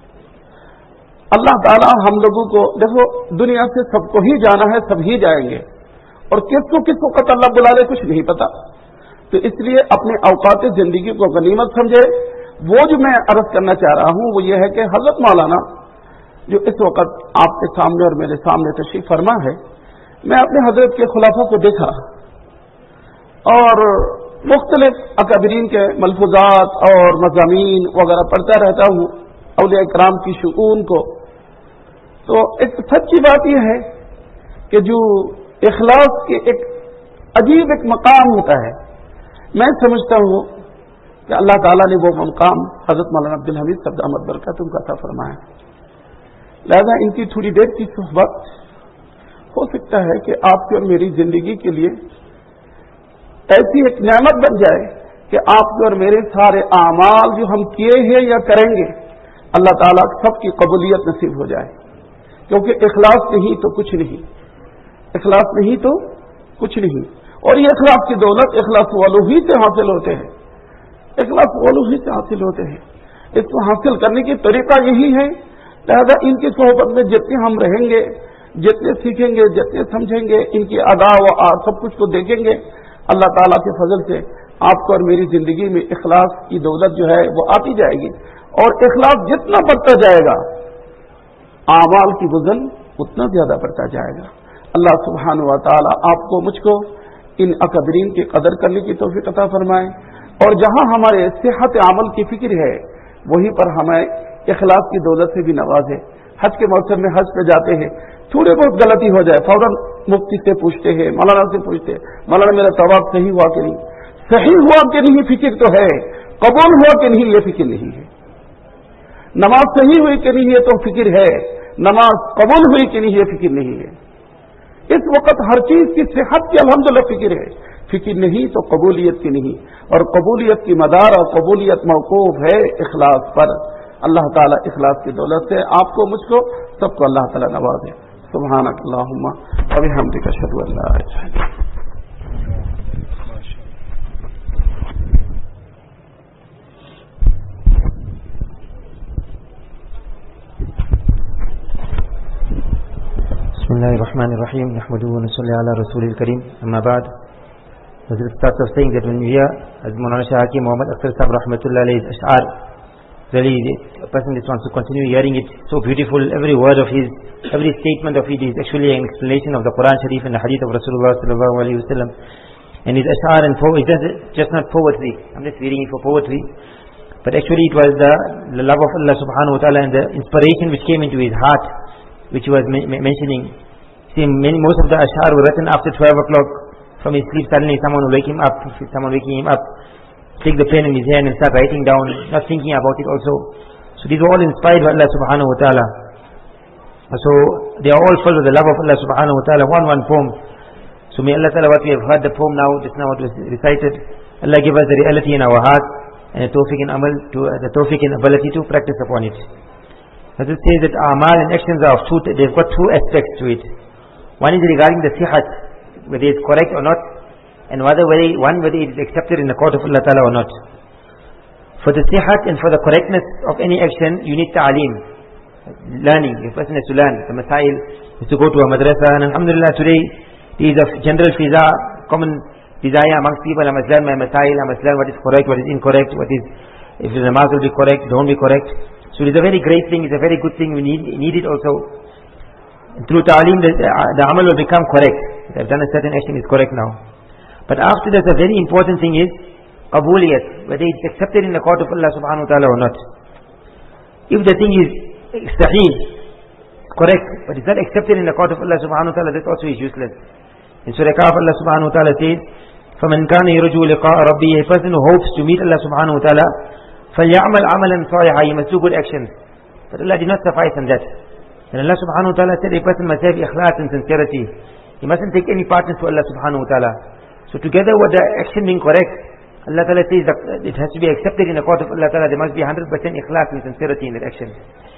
اللہ تعالیٰ ہم لوگوں کو، دیکھو دنیا سے سب کو ہی جانا ہے، سب ہی جائیں گے، اور کس کو کس کو قط اللہ بلا لے کچھ نہیں پتا، تو اس لیے اپنے اوقات زندگی کو غنیمت سمجھے۔ وہ جو میں عرض کرنا چاہ رہا ہوں وہ یہ ہے کہ حضرت مولانا جو اس وقت آپ کے سامنے اور میرے سامنے تشریف فرما ہے، میں اپنے حضرت کے خلافوں کو دیکھا اور مختلف اکابرین کے ملفوظات اور مضامین وغیرہ پڑھتا رہتا ہوں، اولیاء کرام کی شؤون کو، تو ایک سچی بات یہ ہے کہ جو اخلاص کے ایک عجیب ایک مقام ہوتا ہے، میں سمجھتا ہوں کہ اللہ تعالیٰ نے وہ مقام حضرت مولانا عبد الحمید صاحب دامت برکاتہم کا عطا فرمایا۔ لہذا ان کی تھوڑی دیر کی صحبت ہو سکتا ہے کہ آپ کی اور میری زندگی کے لیے ایسی ایک نعمت بن جائے کہ آپ کے اور میرے سارے اعمال جو ہم کیے ہیں یا کریں گے اللہ تعالیٰ سب کی قبولیت نصیب ہو جائے، کیونکہ اخلاص نہیں تو کچھ نہیں، اخلاص نہیں تو کچھ نہیں، اور یہ اخلاص کی دولت اخلاص والوں ہی سے حاصل ہوتے ہیں، اخلاص والوں ہی سے حاصل ہوتے ہیں۔ اس کو حاصل کرنے کی طریقہ یہی ہے، لہذا ان کی صحبت میں جتنے ہم رہیں گے، جتنے سیکھیں گے، جتنے سمجھیں گے، ان کی ادا و آد سب کچھ کو دیکھیں گے، اللہ تعالیٰ کے فضل سے آپ کو اور میری زندگی میں اخلاص کی دولت جو ہے وہ آتی جائے گی، اور اخلاص جتنا بڑھتا جائے گا اعمال کی وزن اتنا زیادہ بڑھتا جائے گا۔ اللہ سبحانہ و تعالیٰ آپ کو مجھ کو ان اکابرین کی قدر کرنے کی توفیق عطا فرمائے، اور جہاں ہمارے صحت عمل کی فکر ہے وہیں پر ہمیں اخلاص کی دولت سے بھی نوازے۔ حج کے موسم میں حج پہ جاتے ہیں، تھوڑے بہت غلطی ہو جائے فوراً مفتی سے پوچھتے ہیں، مولانا سے پوچھتے ہیں مولانا میرا طواف صحیح ہوا کہ نہیں، सही हुआ कि नहीं फिक्र तो है, कबूल हुआ कि नहीं ये फिक्र नहीं है। नमाज सही हुई कि नहीं ये तो फिक्र है, नमाज कबूल हुई कि नहीं ये फिक्र नहीं है। इस वक्त हर चीज की सेहत की अल्हम्दुलिल्लाह फिक्र है, फिक्र नहीं तो कबूलियत की नहीं। और कबूलियत की मदार और कबूलियत मौकूफ है इखलास पर। अल्लाह ताला इखलास की दौलत से आपको, मुझको, सबको अल्लाह ताला नवाजे। सुब्हानक अल्लाहुम्मा व बिहम्दिका अशहदु अन ला इलाहा इल्ला अंत। Bismillahirrahmanirrahim. Nahmaduhu wa nusalli ala Rasulil Kareem. Amma ba'd. Hazrat starts off saying that when we hear as Maulana Shah Hakim Muhammad Akhtar Sahib Rahmatullah Alayhi's Ash'ar, really a person just wants to continue hearing it. So beautiful, every word of his, every statement of it is actually an explanation of the Quran Sharif and the Hadith of Rasulullah Sallallahu Alaihi Wasallam. And his Ash'ar and poetry, it does just not poetry. I'm just reading it for poetry. But actually it was the, the love of Allah Subhanahu Wa Ta'ala and the inspiration which came into his heart, which he was ma- mentioning. See, many, most of the ashar were written after twelve o'clock. From his sleep, suddenly someone will wake him up, someone waking him up, take the pen in his hand and start writing down, not thinking about it also. So these were all inspired by Allah Subhanahu Wa Ta'ala. So they are all full of the love of Allah Subhanahu Wa Ta'ala. One, one poem. So may Allah Ta'ala, what we have heard the poem now, just now what was recited, Allah give us the reality in our heart and the tawfiq and amal, to, uh, the tawfiq and ability to practice upon it. As it says that amal and actions are of two, they've got two aspects to it. One is regarding the sihat, whether it's correct or not, and whether, whether one whether it is accepted in the court of Allah Ta'ala or not. For the sihat and for the correctness of any action, you need ta'aleem, learning. A person has to learn. The masail is to go to a madrasa, and alhamdulillah today there is a general fiza, common desire amongst people. I must learn my masail, I must learn what is correct, what is incorrect, what is, if the namaz will be correct, don't be correct. So it is a very great thing, it's a very good thing, we need, need it also. Through ta'aleem, the, the amal will become correct. I've done a certain action, is correct now. But after that, the very important thing is qabuliyat, whether it's accepted in the court of Allah Subhanahu Wa Ta'ala or not. If the thing is sahih, correct, but it's not accepted in the court of Allah Subhanahu Wa Ta'ala, that also is useless. In Surah Kahf, Allah Subhanahu Wa Ta'ala says, فَمَنْ كَانَ يَرْجُو لِقَاءَ رَبِّهِ, a person who hopes to meet Allah Subhanahu Wa Ta'ala, فَلْيَعْمَلْ عَمَلًا صَالِحًا, he must do good actions. But Allah did not suffice on that. And Allah Subhanahu Wa Ta'ala said a person must have ikhlas and sincerity. He mustn't take any partners to Allah Subhanahu Wa Ta'ala. So together with the action being correct, Allah Ta'ala says that it has to be accepted in the court of Allah Ta'ala. There must be one hundred percent ikhlas and sincerity in that action.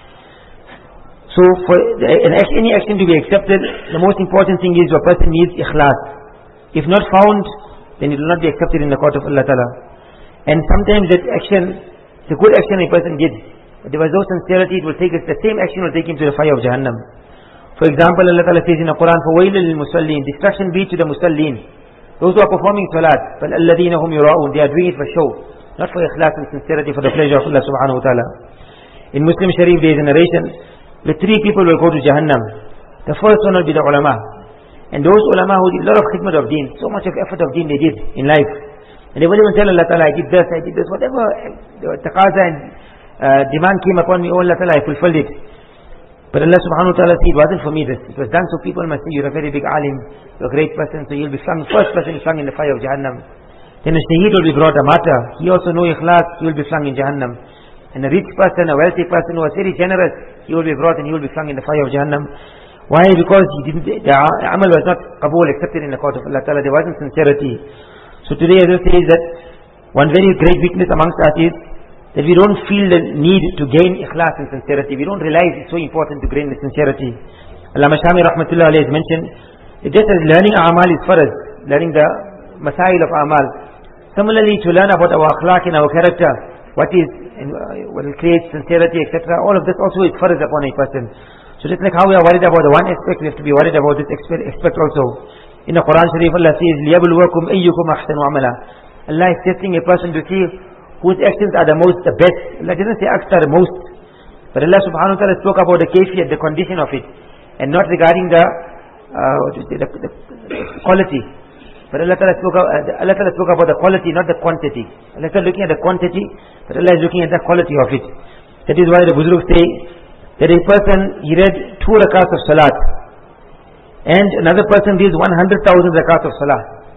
So for an action, any action to be accepted, the most important thing is a person needs ikhlas. If not found, then it will not be accepted in the court of Allah Ta'ala. And sometimes that action, it's a good action a person did, but there was no sincerity, it will take us, the same action will take him to the fire of Jahannam. For example, Allah Ta'ala says in the Quran, فَوَيْلٌ لِلْمُصَلِّينَ, destruction be to the musallin, those who are performing salat, فَالَّذِينَ هُمْ يُرَاءُونَ, they are doing it for show, not for ikhlas and sincerity, for the pleasure of Allah Subhanahu Wa Ta'ala. In Muslim Sharif there is a narration where three people will go to Jahannam. The first one will be the ulama, and those ulama who did a lot of khidmat of deen, so much of effort of deen they did in life, and they will even tell Allah Ta'ala, I did this, I did this, whatever taqaza and uh, demand came upon me, oh Allah Ta'ala, I fulfilled it. But Allah Subhanahu Wa Ta'ala said, it wasn't for me this, it was done so people must say, you're a very big alim, you're a great person, so you'll be flung, first person is flung in the fire of Jahannam. Then a shaheed will be brought, a martyr, he also no ikhlas, he will be flung in Jahannam. And a rich person, a wealthy person who was very generous, he will be brought and he will be flung in the fire of Jahannam. Why? Because he didn't, the amal was not qabul, accepted in the court of Allah Ta'ala, there wasn't sincerity. So today I will say that one very great weakness amongst us is that we don't feel the need to gain ikhlas and sincerity. We don't realize it's so important to gain the sincerity. Allama Shami Rahmatullah Alayhi has mentioned that just as learning amal is farz, learning the masail of amal, similarly to learn about our akhlaq and our character, what is, and what will create sincerity, et cetera. All of this also is farz upon a person. So just like how we are worried about the one aspect, we have to be worried about this aspect also. In the Quran Sharif, Allah says, لِيَبْلُوَكُمْ أَيُّكُمْ أَحْسَنُ عَمَلًا. Allah is testing a person to see whose actions are the most, the best. Allah doesn't say akthar, most. But Allah Subhanahu Wa Ta'ala spoke about the kayfiyat, the condition of it, and not regarding the, uh, what you say, the, the, the quality. But Allah Ta'ala spoke, uh, Allah Ta'ala spoke about the quality, not the quantity. Allah is not looking at the quantity, but Allah is looking at the quality of it. That is why the Buzurg say that a person, he read two rakats of salat, and another person reads one hundred thousand rakats of salah.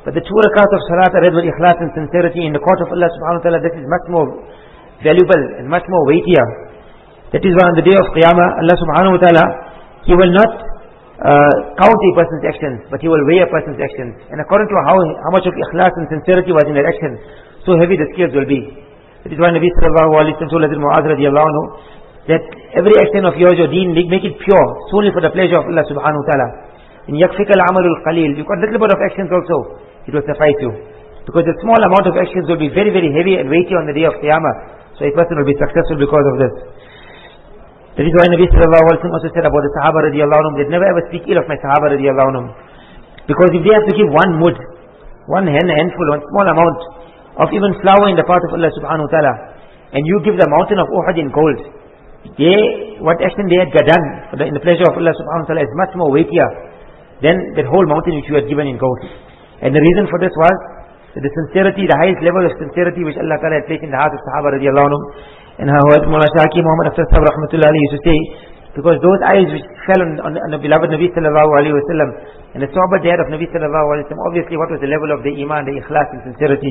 But the two rakat of salat are read with ikhlas and sincerity in the court of Allah subhanahu wa ta'ala, this is much more valuable and much more weightier. That is why on the day of Qiyamah, Allah subhanahu wa ta'ala, He will not uh, count a person's actions, but He will weigh a person's actions. And according to how, how much of ikhlas and sincerity was in that action, so heavy the scales will be. That is why Nabi sallallahu alayhi wa sallam told Hazrat Mu'adh radiyallahu anhu, that every action of yours, your deen, make it pure, solely for the pleasure of Allah subhanahu wa ta'ala. In yakfika al-amalul qaleel, you've got little bit of actions also, it will suffice you. Because a small amount of actions will be very, very heavy and weighty on the day of Qiyamah. So a person will be successful because of this. That is why Nabi sallallahu alayhi wa sallam also said about the Sahaba radiyallahu anhum, that never ever speak ill of my Sahaba radiyallahu anhum. Because if they have to give one mud, one hand, handful, one small amount of even flour in the path of Allah subhanahu wa ta'ala, and you give the mountain of Uhud in gold, they, what action they had done for the, in the pleasure of Allah subhanahu wa ta'ala is much more weightier than that whole mountain which you had given in gold. And the reason for this was that the sincerity, the highest level of sincerity which Allah Ta'ala had placed in the heart of Sahaba radiallahu anhum. And how Mawlana Shah Hakim Muhammad Akhtar Sahib rahmatullahi alayhi used to say, because those eyes which fell on, on, on the beloved Nabi sallallahu alayhi wa sallam, and the sohbah they had of Nabi sallallahu alayhi wa sallam, obviously what was the level of the iman, the ikhlas and sincerity.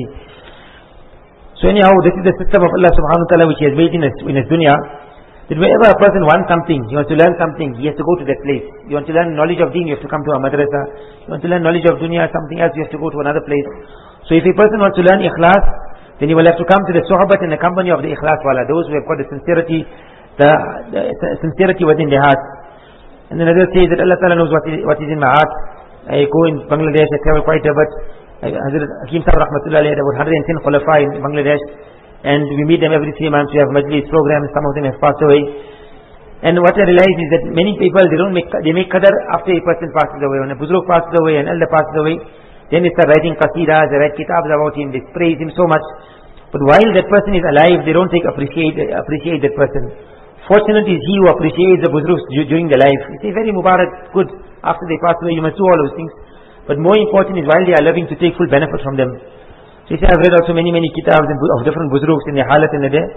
So anyhow, this is the system of Allah subhanahu wa ta'ala which He has made in His, in his dunya. That whenever a person wants something, he wants to learn something, he has to go to that place. You want to learn knowledge of deen, you have to come to a madrasa. You want to learn knowledge of dunya, something else, you have to go to another place. So if a person wants to learn ikhlas, then he will have to come to the sohbat and the company of the ikhlas wala, those who have got the sincerity, the, the, the sincerity within their heart. And then others say that Allah Ta'ala knows what is, what is in my heart. I go in Bangladesh, I travel quite a bit. Hazrat Hakim Sahib rahmatullahi alayhi, there were one hundred ten khulafa in Bangladesh. And we meet them every three months, we have majlis programs, some of them have passed away. And what I realize is that many people, they don't make, they make qadar after a person passes away. When a buzruk passes away, an elder passes away, then they start writing qasidas, they write kitabs about him, they praise him so much. But while that person is alive, they don't take appreciate, appreciate that person. Fortunate is he who appreciates the buzruks during their life. It's a very mubarak, good. After they pass away, you must do all those things. But more important is while they are living, to take full benefit from them. So he said, I've read also many, many kitabs of different buzruks in their halat in the day.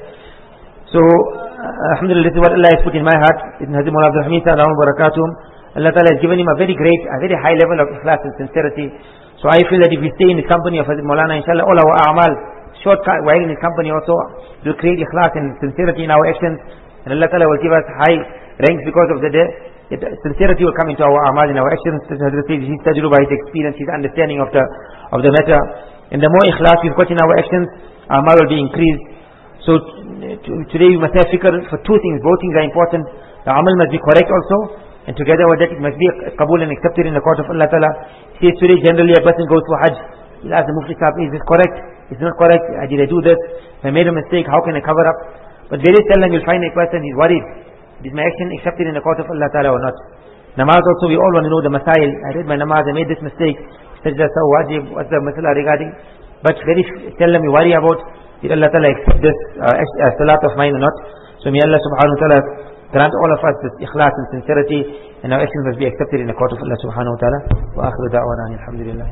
So, uh, alhamdulillah, this is what Allah has put in my heart. In Hazrat Mawlana Abdul Hamid Sallallahu Barakatuhum, Allah Ta'ala has given him a very great, a very high level of ikhlas and sincerity. So I feel that if we stay in the company of Hazrat Mawlana, inshallah, all our a'mal, short while in his company also, it will create ikhlas and sincerity in our actions. And Allah Ta'ala will give us high ranks because of the day. It, sincerity will come into our a'mal and our actions. Hazrat says, his tajruba, his experience, his understanding of the, of the matter. And the more ikhlas we've got in our actions, our amal will be increased. So today we must have fikr for two things. Both things are important. The amal must be correct also, and together with that it must be qabul and accepted in the court of Allah Ta'ala. See, today generally a person goes for Hajj. He'll ask the Mufti Sahib, is this correct? Is it not correct? Did I do this? If I made a mistake, how can I cover up? But very seldom you'll find a person, he's worried. Is my action accepted in the court of Allah Ta'ala or not? Namaz also, we all want to know the masail. I read my namaz, I made this mistake. Sajda sa wajib, what's the masala regarding? But very seldom we worry about, did Allah Ta'ala accept this uh, uh, salat of mine or not? So may Allah subhanahu wa ta'ala grant all of us this ikhlas and sincerity, and our actions must be accepted in the court of Allah subhanahu wa ta'ala. Wa akhiru da'wana alhamdulillah.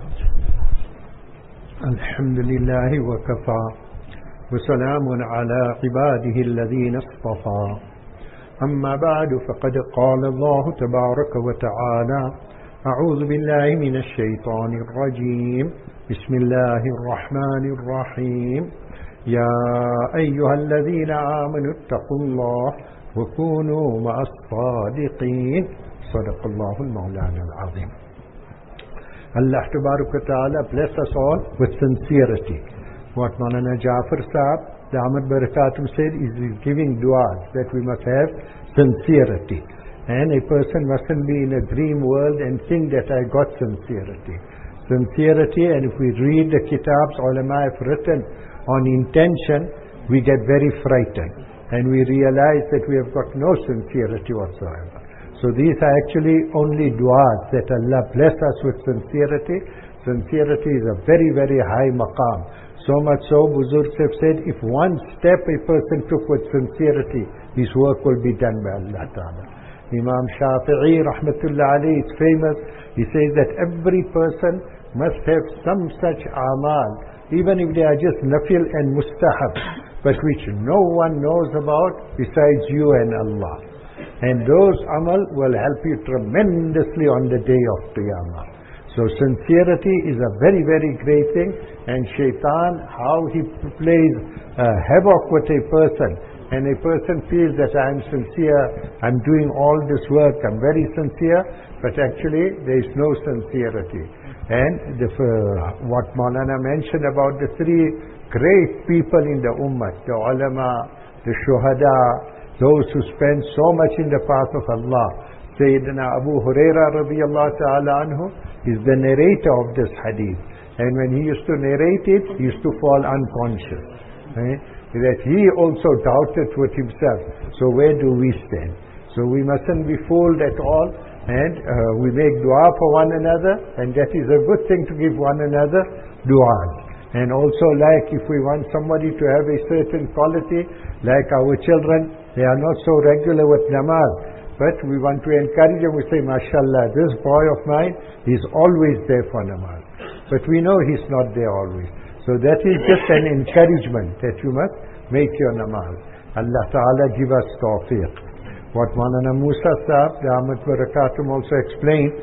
Alhamdulillah wa kafa. Wa salamun ala ibadihi alladhina istafa. Amma ba'du faqad qala Allah tabaraka wa ta'ala. أعوذ بالله من الشيطان الرجيم بسم الله الرحمن الرحيم يا أيها الذين آمنوا اتقوا الله وكونوا مع الصادقين صدق الله المولانا العظيم. Allah Tabarak wa Ta'ala bless us all with sincerity. What Maulana Jafar Sahib, the Ahmad Barakatum said is he's giving du'as that we must have sincerity. And a person mustn't be in a dream world and think that I got sincerity. Sincerity, and if we read the kitabs ulama have written on intention, we get very frightened. And we realize that we have got no sincerity whatsoever. So these are actually only du'as that Allah bless us with sincerity. Sincerity is a very, very high maqam. So much so, Buzurgs have said, if one step a person took with sincerity, his work will be done by Allah Ta'ala. Imam Shafi'i rahmatullah alayhi is famous. He says that every person must have some such amal, even if they are just nafil and mustahab, but which no one knows about besides you and Allah. And those amal will help you tremendously on the day of Qiyamah. So sincerity is a very, very great thing, and shaitan, how he plays uh, havoc with a person, and a person feels that I am sincere, I'm doing all this work, I'm very sincere, but actually there is no sincerity. And the, uh, what Maulana mentioned about the three great people in the ummah, the ulama, the shuhada, those who spend so much in the path of Allah. Sayyidina Abu Huraira radiallahu ta'ala anhu is the narrator of this hadith. And when he used to narrate it, he used to fall unconscious. Right? That he also doubted with himself. So where do we stand? So we mustn't be fooled at all, and uh, we make dua for one another, and that is a good thing to give one another du'as. And also, like if we want somebody to have a certain quality, like our children, they are not so regular with namaz, but we want to encourage them. We say, mashallah, this boy of mine, he's always there for namaz. But we know he's not there always. So that is just an encouragement that you must make your namaz. Allah Ta'ala give us tawfiq. What Maulana Musa Sahib, the Ahmad Barakatum also explains,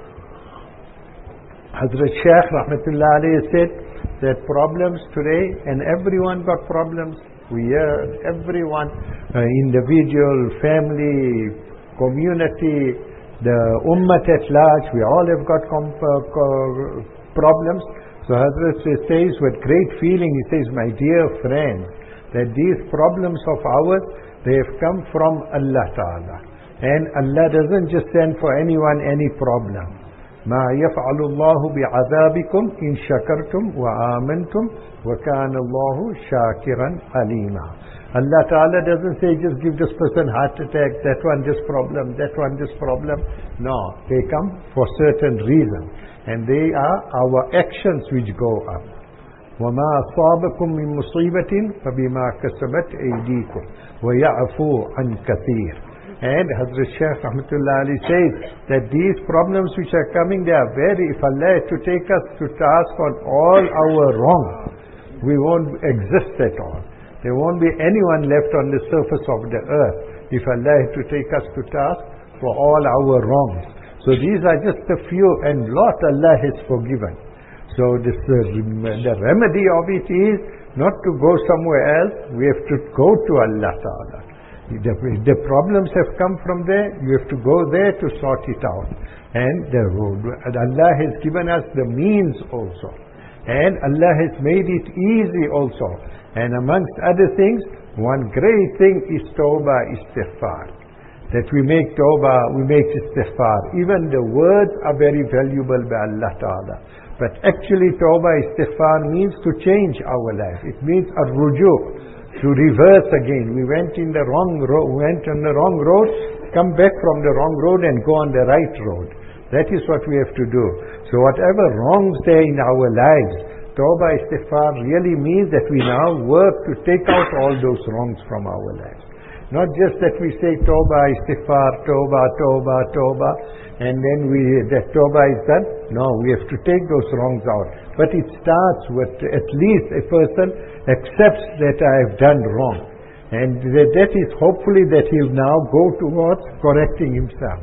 Hazrat Shaykh Rahmatullah Alayhi said that problems today, and everyone got problems. We hear everyone, uh, individual, family, community, the ummah at large, we all have got comp- uh, problems. So Hazrat says with great feeling, he says, my dear friends, that these problems of ours, they have come from Allah Ta'ala. And Allah doesn't just send for anyone any problem. ما يفعل الله بعذابكم إن شكرتم وآمنتم وكان الله شاكرا عليما. Allah Ta'ala doesn't say just give this person heart attack, that one this problem, that one this problem. No, they come for certain reasons, and they are our actions which go up. وَمَا أَصَابَكُم مِّن مُّصِيبَةٍ فَبِمَا كَسَبَتْ أَيْدِيكُمْ وَيَعْفُو عَنْ كَثِيرٍ. And Hazrat Shaykh Rahmatullah Ali says that these problems which are coming, they are very, if Allah had to take us to task on all our wrongs, we won't exist at all. There won't be anyone left on the surface of the earth if Allah had to take us to task for all our wrongs. So these are just a few, and lot Allah has forgiven. So this, uh, the remedy of it is not to go somewhere else, we have to go to Allah Ta'ala. The, the problems have come from there, you have to go there to sort it out. And the, Allah has given us the means also. And Allah has made it easy also. And amongst other things, one great thing is tawbah, istighfar. That we make tawbah, we make istighfar. Even the words are very valuable by Allah Ta'ala. But actually tawbah, istighfar means to change our life. It means a rujuk, to reverse again. We went in the wrong road, went on the wrong road, come back from the wrong road and go on the right road. That is what we have to do. So whatever wrongs there in our lives, tawbah istighfar really means that we now work to take out all those wrongs from our lives. Not just that we say tawbah istighfar, tawbah, tawbah, tawbah, and then we that tawbah is done. No, we have to take those wrongs out. But it starts with at least a person accepts that I have done wrong. And that, that is hopefully that he will now go towards correcting himself.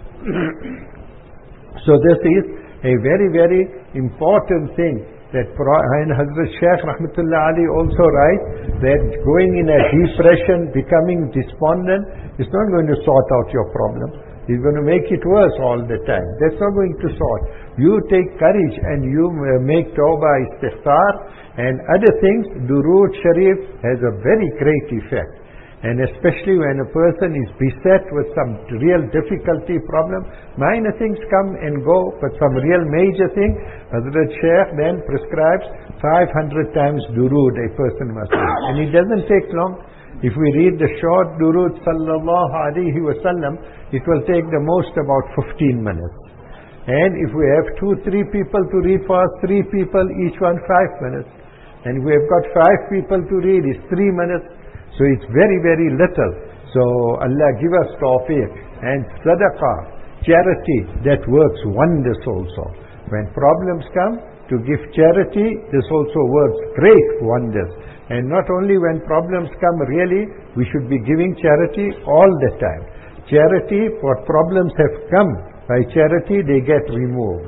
So this is a very, very important thing. That and Hazrat Shaykh Rahmatullah Ali also writes that going in a depression, becoming despondent, is not going to sort out your problem. It's going to make it worse all the time. That's not going to sort. You take courage and you make tawbah, istighfar, and other things. Durood Sharif has a very great effect. And especially when a person is beset with some real difficulty problem, minor things come and go, but some real major thing, Hazrat Shaykh then prescribes five hundred times durood a person must do. And it doesn't take long. If we read the short durood sallallahu alaihi wasallam, it will take the most about fifteen minutes. And if we have two, three people to read for us, three people, each one five minutes. And if we have got five people to read, it's three minutes. So it's very, very little. So Allah give us tawfiq. And sadaqah, charity, that works wonders also. When problems come, to give charity, this also works great wonders. And not only when problems come, really, we should be giving charity all the time. Charity, what problems have come, by charity they get removed.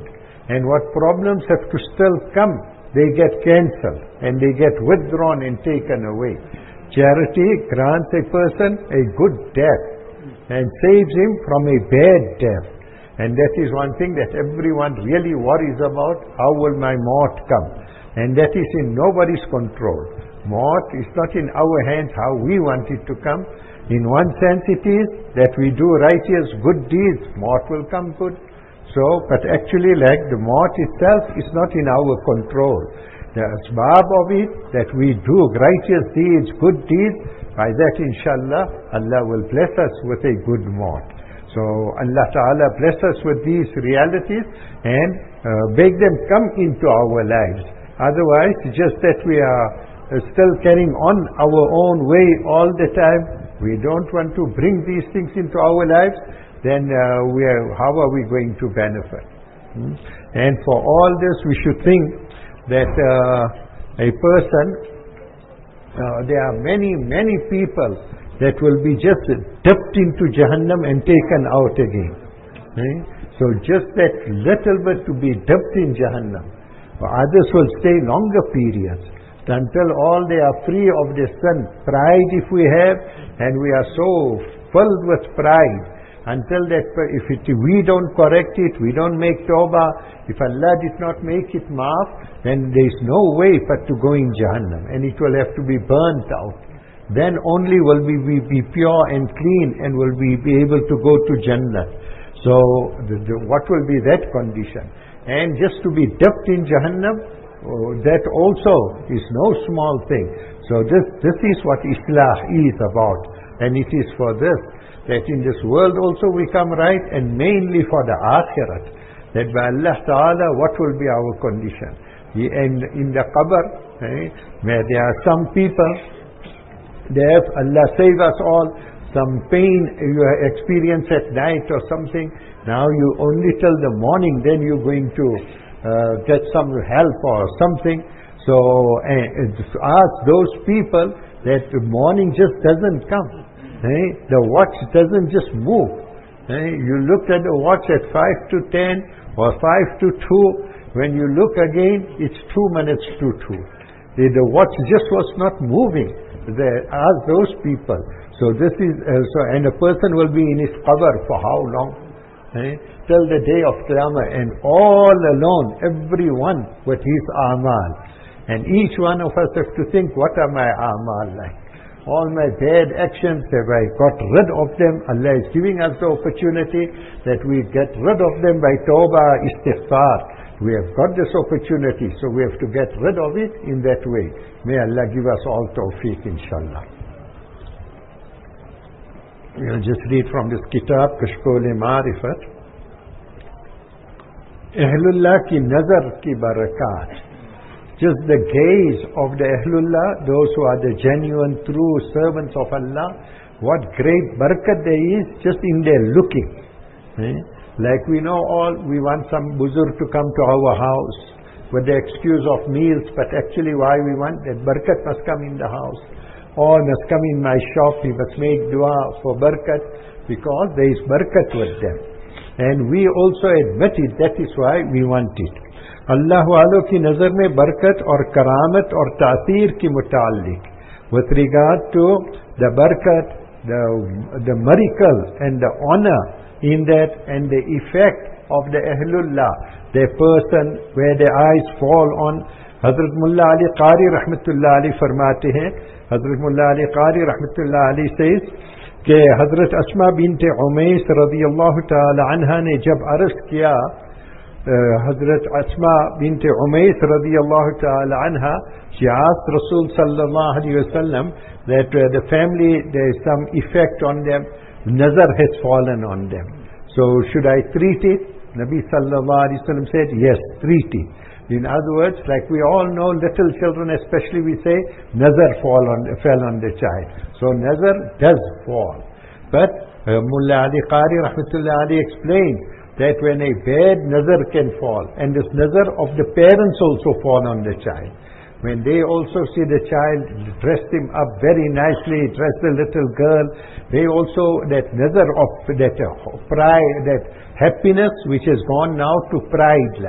And what problems have to still come, they get cancelled and they get withdrawn and taken away. Charity grants a person a good death and saves him from a bad death. And that is one thing that everyone really worries about. How will my maut come? And that is in nobody's control. Maut is not in our hands how we want it to come. In one sense it is that we do righteous good deeds, maut will come good. So, but actually like the maut itself is not in our control. The asbab of it, that we do righteous deeds, good deeds, by that inshallah, Allah will bless us with a good maut. So, Allah Ta'ala bless us with these realities and uh, make them come into our lives. Otherwise, just that we are uh, still carrying on our own way all the time, we don't want to bring these things into our lives, then uh, we are, how are we going to benefit? Hmm? And for all this, we should think that uh, a person, uh, there are many, many people that will be just dipped into Jahannam and taken out again. Hmm? So just that little bit to be dipped in Jahannam. Others will stay longer periods until all they are free of the sin. Pride if we have, and we are so filled with pride, until that, if it, we don't correct it, we don't make tawbah, if Allah did not make it maaf, then there is no way but to go in Jahannam, and it will have to be burnt out. Then only will we, we be pure and clean, and will we be able to go to Jannah. So the, the, what will be that condition? And just to be dipped in Jahannam, oh, that also is no small thing. So this, this is what Islah is about, and it is for this, that in this world also we come right, and mainly for the Akhirat, that by Allah Ta'ala what will be our condition. And in the qabr, eh, where there are some people, they have, Allah save us all, some pain you experience at night or something, now you only till the morning, then you're going to uh, get some help or something. So uh, ask those people that the morning just doesn't come. Eh? The watch doesn't just move. Eh? You looked at the watch at five to ten or five to two. When you look again, it's two minutes to two. The, the watch just was not moving. They ask those people. So this is uh, so, and a person will be in his qabr for how long? Eh? Till the day of Qiyamah, and all alone, everyone with his amal. And each one of us have to think, what are my amal like? All my bad actions, have I got rid of them? Allah is giving us the opportunity that we get rid of them by tawbah, istighfar. We have got this opportunity, so we have to get rid of it in that way. May Allah give us all tawfiq, inshallah. We'll just read from this kitab, Kashkol-e-Ma'rifat. Ahlullah ki nazar ki barakat. Just the gaze of the Ahlullah, those who are the genuine, true servants of Allah, what great barakat there is just in their looking. Eh? Like we know all, we want some buzurg to come to our house with the excuse of meals, but actually why we want that barakat must come in the house. Or must come in my shop, he must make dua for barakat, because there is barakat with them. And we also admit it, that is why we want it. Allah वालों की नज़र में बरकत और करामत और तासीर की मुताल्लिक, with regard to the barakat, the, the miracle and the honor in that, and the effect of the Ahlullah, the person where the eyes fall on. Hazrat Mullah Ali Qari Rahmatullah Ali फरमाते हैं, Hazrat Mullah Ali Qari Rahmatullah Ali says कि Hazrat Asma bint Umays radiyallahu ta'ala anha ने जब अर्ज़ किया, Hazrat Asma bint Umays radiyallahu ta'ala anha, she asked Rasul sallallahu alayhi wa sallam that uh, the family, there is some effect on them, nazar has fallen on them. So should I treat it? Nabi sallallahu alayhi wa sallam said, yes, treat it. In other words, like we all know, little children especially, we say, nazar fall on, fell on the child. So nazar does fall. But uh, Mullah Ali Qari Rahmatullah Ali explained that when a bad nazar can fall, and this nazar of the parents also fall on the child, when they also see the child, dressed him up very nicely, dressed the little girl, they also, that nazar of that uh, pride, that happiness which has gone now to pride like.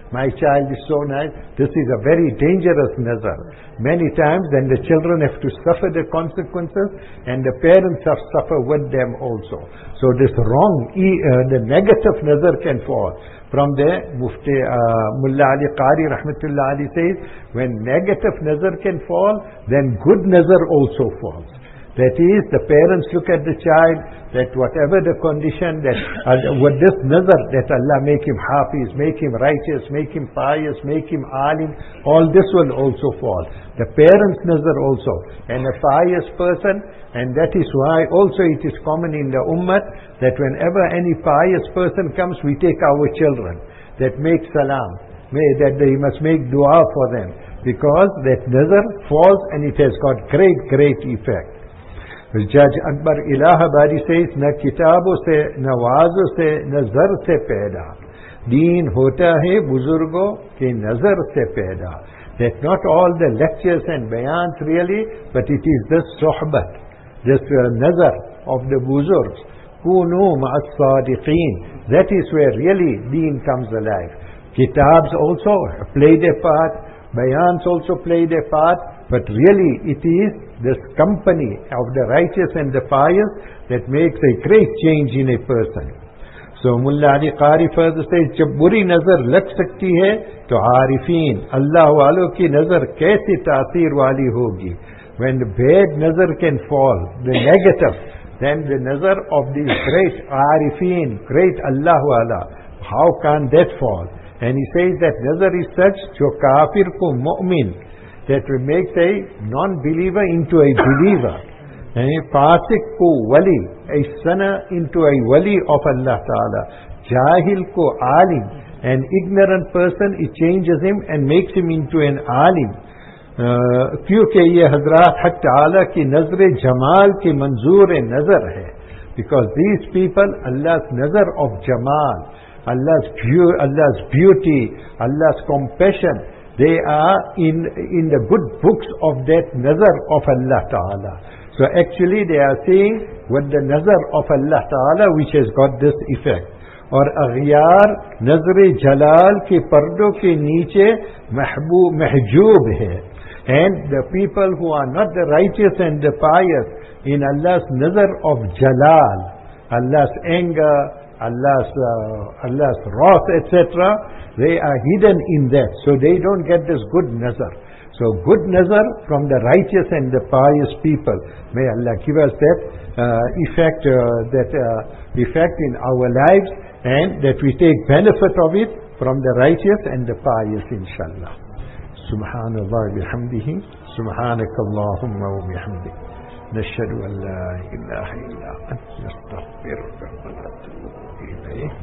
my child is so nice. This is a very dangerous nazar. Many times then the children have to suffer the consequences and the parents have to suffer with them also. So this wrong, uh, the negative nazar can fall. From there, Mufti uh, Mullah Ali Qari Rahmatullah Ali says, when negative nazar can fall, then good nazar also falls. That is, the parents look at the child, that whatever the condition, that uh, with this nazar, that Allah make him hafiz, make him righteous, make him pious, make him alim, all this will also fall. The parents' nazar also. And a pious person, and that is why also it is common in the ummah, that whenever any pious person comes, we take our children, that make salam, may, that they must make dua for them, because that nazar falls and it has got great, great effect. Judge Akbar Ilahabadi says, na kitabo se, na wazo se, na zar se paida. Deen hota hai buzurgo ke nazar se paida. That not all the lectures and bayans really, but it is this sohbat, this uh, nazar of the buzurgs. Kunu ma'as sadiqeen. That is where really deen comes alive. Kitabs also play their part, bayans also play their part, but really it is this company of the righteous and the pious that makes a great change in a person. So Mullah Ali Qari further says, जब बुरी नजर लग सकती है तो आरिफीन अल्लाह वालों की नजर कैसी तासीर वाली होगी. When the bad nazar can fall, the negative, then the nazar of these great arifeen, great Allah wala, how can that fall? And he says that nazar is such, jo kafir ko mu'min, that makes a non-believer into a believer, and a fasik ko wali, a sana into a wali of Allah Ta'ala, jahil ko alim, an ignorant person, it changes him and makes him into an alim. क्योंकि ये हजरात हक ताला की नजर जमाल की मंजूर नजर है, because these people Allah's nazar of jamal, Allah's pure, Allah's beauty, Allah's compassion, they are in in the good books of that nazar of Allah Ta'ala. So actually they are saying with the nazar of Allah Ta'ala which has got this effect. और अग़ियार नजर जलाल के पर्दों के नीचे महबूब महजूब है. And the people who are not the righteous and the pious, in Allah's nazar of jalal, Allah's anger, Allah's uh, Allah's wrath, et cetera, they are hidden in that, so they don't get this good nazar. So good nazar from the righteous and the pious people. May Allah give us that uh, effect, uh, that uh, effect in our lives, and that we take benefit of it from the righteous and the pious, inshallah. Subhanallah bihamdihi, subhanaka Allahumma wa bihamdik, nashhadu an la ilaha illa anta, nastaghfiruka wa natubu ilayk.